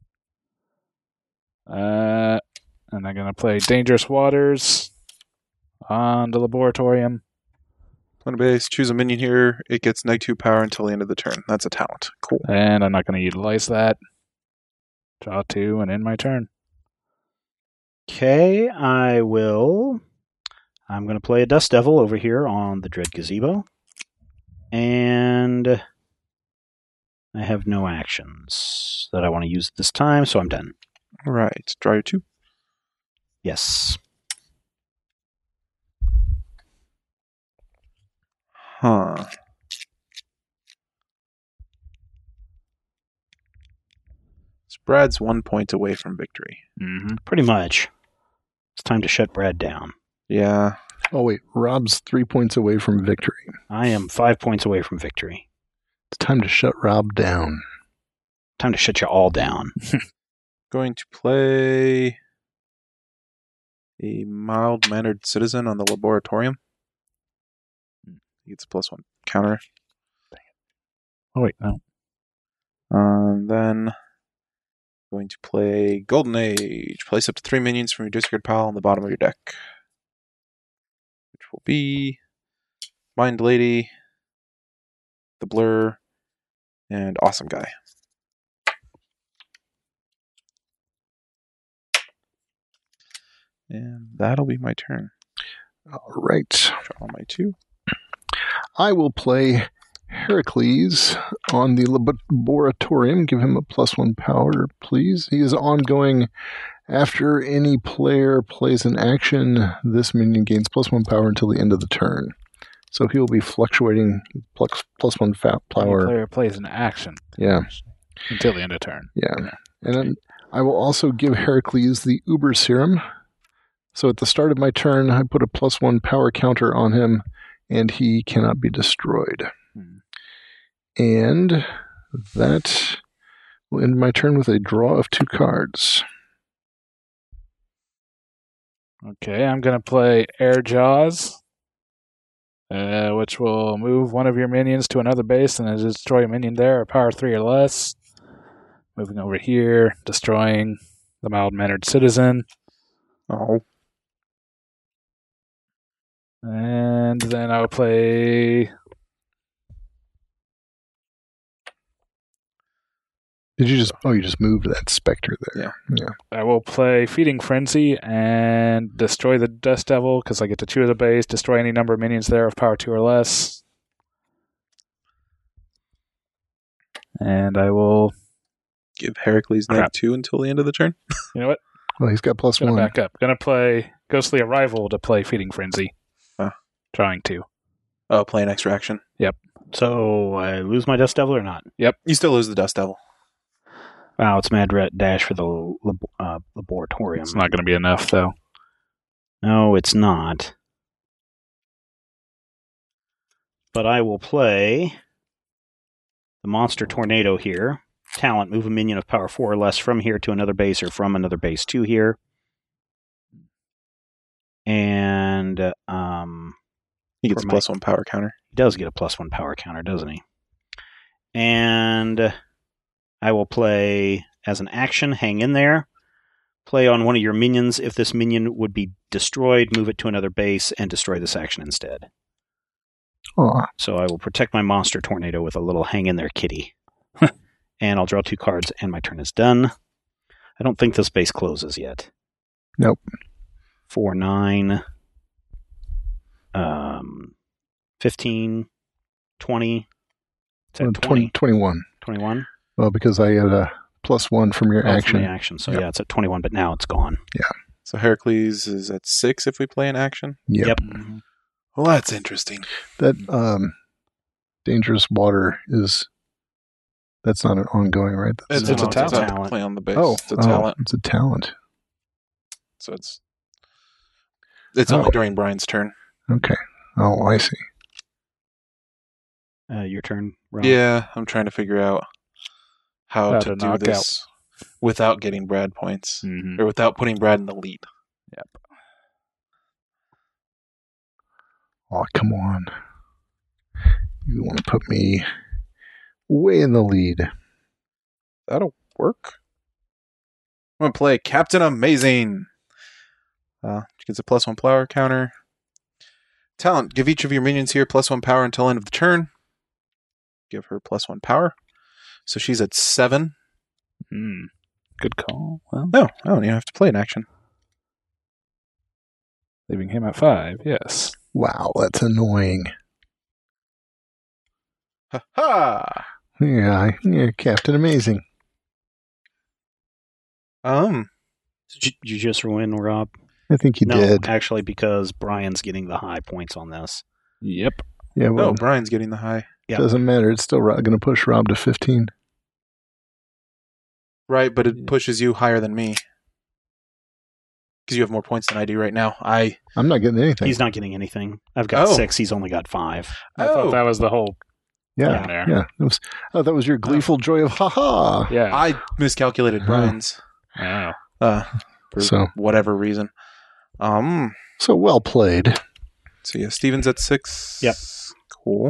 Uh, and I'm going to play Dangerous Waters on the Laboratorium. On a base, choose a minion here. It gets neg two power until the end of the turn. That's a talent. Cool. And I'm not going to utilize that. Draw two and end my turn. Okay, I will. I'm going to play a Dust Devil over here on the Dread Gazebo. And I have no actions that I want to use at this time, so I'm done. All right. Draw your two. Yes. Huh. So Brad's one point away from victory. Mm-hmm. Pretty much. It's time to shut Brad down. Yeah. Oh, wait. Rob's three points away from victory. I am five points away from victory. It's time to shut Rob down. Time to shut you all down. Going to play a mild-mannered citizen on the Laboratorium. He gets a plus one counter. Oh, wait, no. And then going to play Golden Age. Place up to three minions from your discard pile on the bottom of your deck. Which will be Mind Lady, the Blur, and Awesome Guy. And that'll be my turn. All right. Draw my two. I will play Heracles on the Laboratorium. Give him a plus one power, please. He is ongoing. After any player plays an action, this minion gains plus one power until the end of the turn. So he will be fluctuating plus, plus one fa- Any power. player plays an action. Yeah. Until the end of turn. Yeah. And then I will also give Heracles the Uber Serum. So at the start of my turn, I put a plus one power counter on him, and he cannot be destroyed. Hmm. And that will end my turn with a draw of two cards. Okay, I'm going to play Air Jaws, uh, which will move one of your minions to another base and then destroy a minion there, power three or less. Moving over here, destroying the mild-mannered citizen. Oh. And then I'll play Did you just? Oh, you just moved that specter there. Yeah. I will play Feeding Frenzy and destroy the Dust Devil because I get to choose a base, destroy any number of minions there of power two or less. And I will... Give Heracles Crap. neg two until the end of the turn. You know what? Well, he's got plus Gonna one. back up. Gonna play Ghostly Arrival to play Feeding Frenzy. Huh. Trying to. Oh, play an extra action. So I lose my Dust Devil or not? You still lose the Dust Devil. Wow, it's Mad Rat Dash for the lab- uh, laboratorium. It's not gonna be enough, though. No, it's not. But I will play the Monster Tornado here. Talent, move a minion of power four or less from here to another base or from another base to here. And uh, um, He gets For a my- plus one power counter. he does get a plus one power counter, doesn't he? And I will play as an action, hang in there. Play on one of your minions. If this minion would be destroyed, move it to another base and destroy this action instead. Aw. So I will protect my Monster Tornado with a little hang in there kitty. And I'll draw two cards and my turn is done. I don't think this base closes yet. Nope. Four, nine, um, fifteen, twenty. It's Well, at twenty. twenty, twenty-one. twenty-one? Well, because I had a plus one from your Oh, from action. the action. So Yep. yeah, it's at twenty-one, but now it's gone. So Heracles is at six if we play an action. Yep. Yep. Well, that's interesting. That um, dangerous water is. That's not an ongoing, right? That's It's- it's a No, talent. talent. Play on the base. Oh, it's a oh, talent. it's a talent. So it's it's Oh. only during Brian's turn. Okay. Oh, I see. Uh, your turn, Rob. Yeah, I'm trying to figure out how, How to, to do knock this without getting Brad points Mm-hmm. or without putting Brad in the lead. Oh, come on. You want to put me way in the lead. That'll work. I'm gonna play Captain Amazing. Uh, she gets a plus one power counter. Talent: give each of your minions here plus one power until end of the turn. Give her plus one power. So she's at seven. Mm. Good call. Well, No, I don't even have to play an action. leaving him at five. Yes. Wow, that's annoying. Ha ha! Yeah, I- yeah, Captain Amazing. Um, Did you, did you just ruin Rob? I think he no, did. actually, because Brian's getting the high points on this. Yep. Yeah, no, well, Brian's getting the high. yeah. doesn't matter. It's still going to push Rob to fifteen. Right, but it pushes you higher than me. Because you have more points than I do right now. I I'm not getting anything. He's not getting anything. I've got Oh. six. He's only got five. I Oh. thought that was the whole yeah, thing there. yeah. That was, oh, that was your gleeful joy of haha. Yeah. I miscalculated Huh. Brian's Wow. uh for So- whatever reason. Um So well played. so yeah, Steven's at six. Yep. Cool.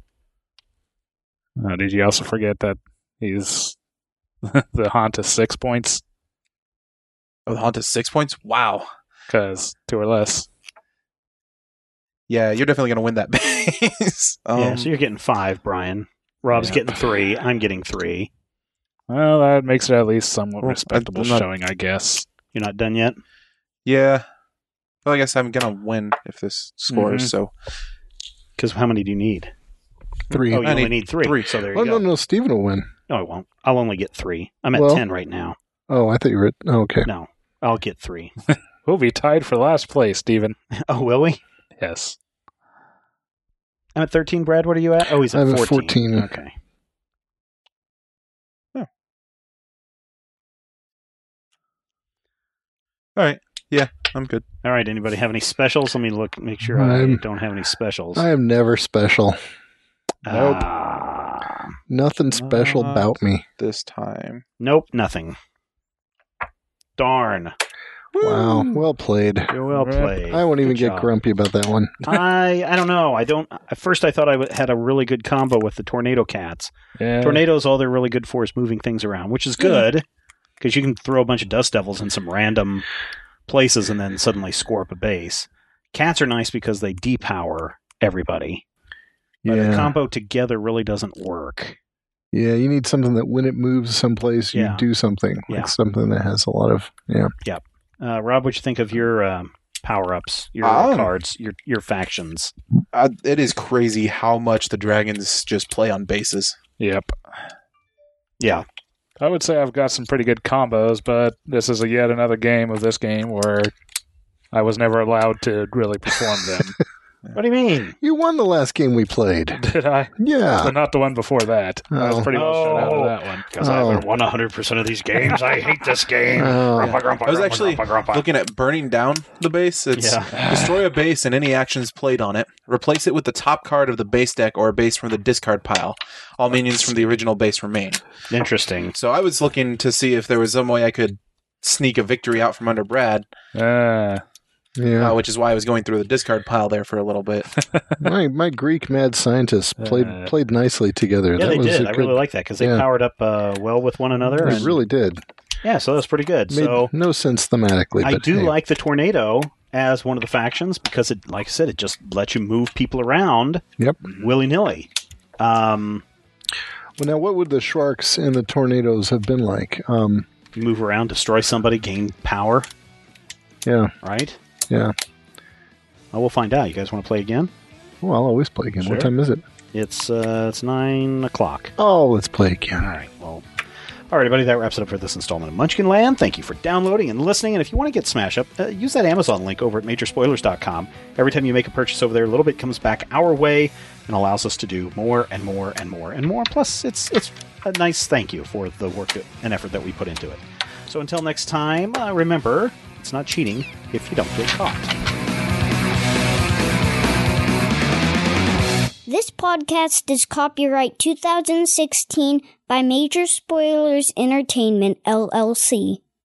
Uh, did you also forget that he's the haunt is six points? Oh, the haunt is six points? Wow. Because two or less. Yeah, you're definitely gonna win that base. um, yeah, so you're getting five, Brian. Rob's Yeah. getting three. I'm getting three. Well, that makes it at least somewhat Well, I- respectable I'm not- showing, I guess. You're not done yet? yeah. Well, I guess I'm gonna win if this scores, Mhm. so Because how many do you need? Three. Oh, you I only need need three. three. So there you Oh, go. no, no, Steven will win. No, I won't. I'll only get three. I'm at Well- ten right now. Oh, I thought you were at, oh, okay. No, I'll get three. We'll be tied for last place, Steven. Oh, will we? Yes. I'm at thirteen, Brad. What are you at? Oh, he's at I'm at fourteen. fourteen. Okay. all right. Yeah, I'm good. All right. Anybody have any specials? Let me look. Make sure I I'm- don't have any specials. I am never special. Nope. Ah, Nothing special What? about me. This time. nope. Nothing. Darn. Wow, well played. You're well Right. played. I won't even Good get job. grumpy about that one. I I don't know. I don't. At first, I thought I w- had a really good combo with the tornado cats. Yeah. Tornadoes, all they're really good for is moving things around, which is good because you can throw a bunch of dust devils in some random places and then suddenly score up a base. Cats are nice because they depower everybody, but the Yeah, combo together really doesn't work. Yeah, you need something that when it moves someplace, you Yeah. do something. Yeah. Like something that has a lot of, yeah. Uh, Rob, what you think of your um, power-ups, your Um, cards, your your factions? Uh, it is crazy how much the dragons just play on bases. Yep. Yeah. I would say I've got some pretty good combos, but this is a yet another game of this game where I was never allowed to really perform them. What do you mean? You won the last game we played. Did I? Yeah. But not the one before that. I was Oh. pretty well shut out Oh. of that one. Because Oh. I haven't won one hundred percent of these games. I hate this game. Oh. Grumpa, grumpa, I was grumpa, actually grumpa, grumpa. looking at burning down the base. It's Yeah. destroy a base and any actions played on it. Replace it with the top card of the base deck or a base from the discard pile. All minions from the original base remain. Interesting. So I was looking to see if there was some way I could sneak a victory out from under Brad, Uh, Yeah. uh, which is why I was going through the discard pile there for a little bit. my my Greek mad scientists played Uh, played nicely together. Yeah, that they was did. a I good, really like that because they yeah. powered up uh, well with one another. They and, really did. Yeah, so that was pretty good. Made So no sense thematically. I but do hey. like the tornado as one of the factions because it, like I said, it just lets you move people around Yep. willy nilly. Um, Well, now, what would the Schwarks and the tornadoes have been like? Um, move around, destroy somebody, gain power. yeah, Right? yeah. Well, we'll find out. You guys want to play again? Well, I'll always play again. Sure. What time is it? It's uh, it's nine o'clock. Oh, let's play again. All right. Well, all right, everybody. That wraps it up for this installment of Munchkin Land. Thank you for downloading and listening. And if you want to get Smash Up, uh, use that Amazon link over at major spoilers dot com. Every time you make a purchase over there, a little bit comes back our way and allows us to do more and more and more and more. Plus, it's it's a nice thank you for the work that, and effort that we put into it. So until next time, uh, remember, it's not cheating if you don't get caught. This podcast is copyright two thousand sixteen by Major Spoilers Entertainment, L L C.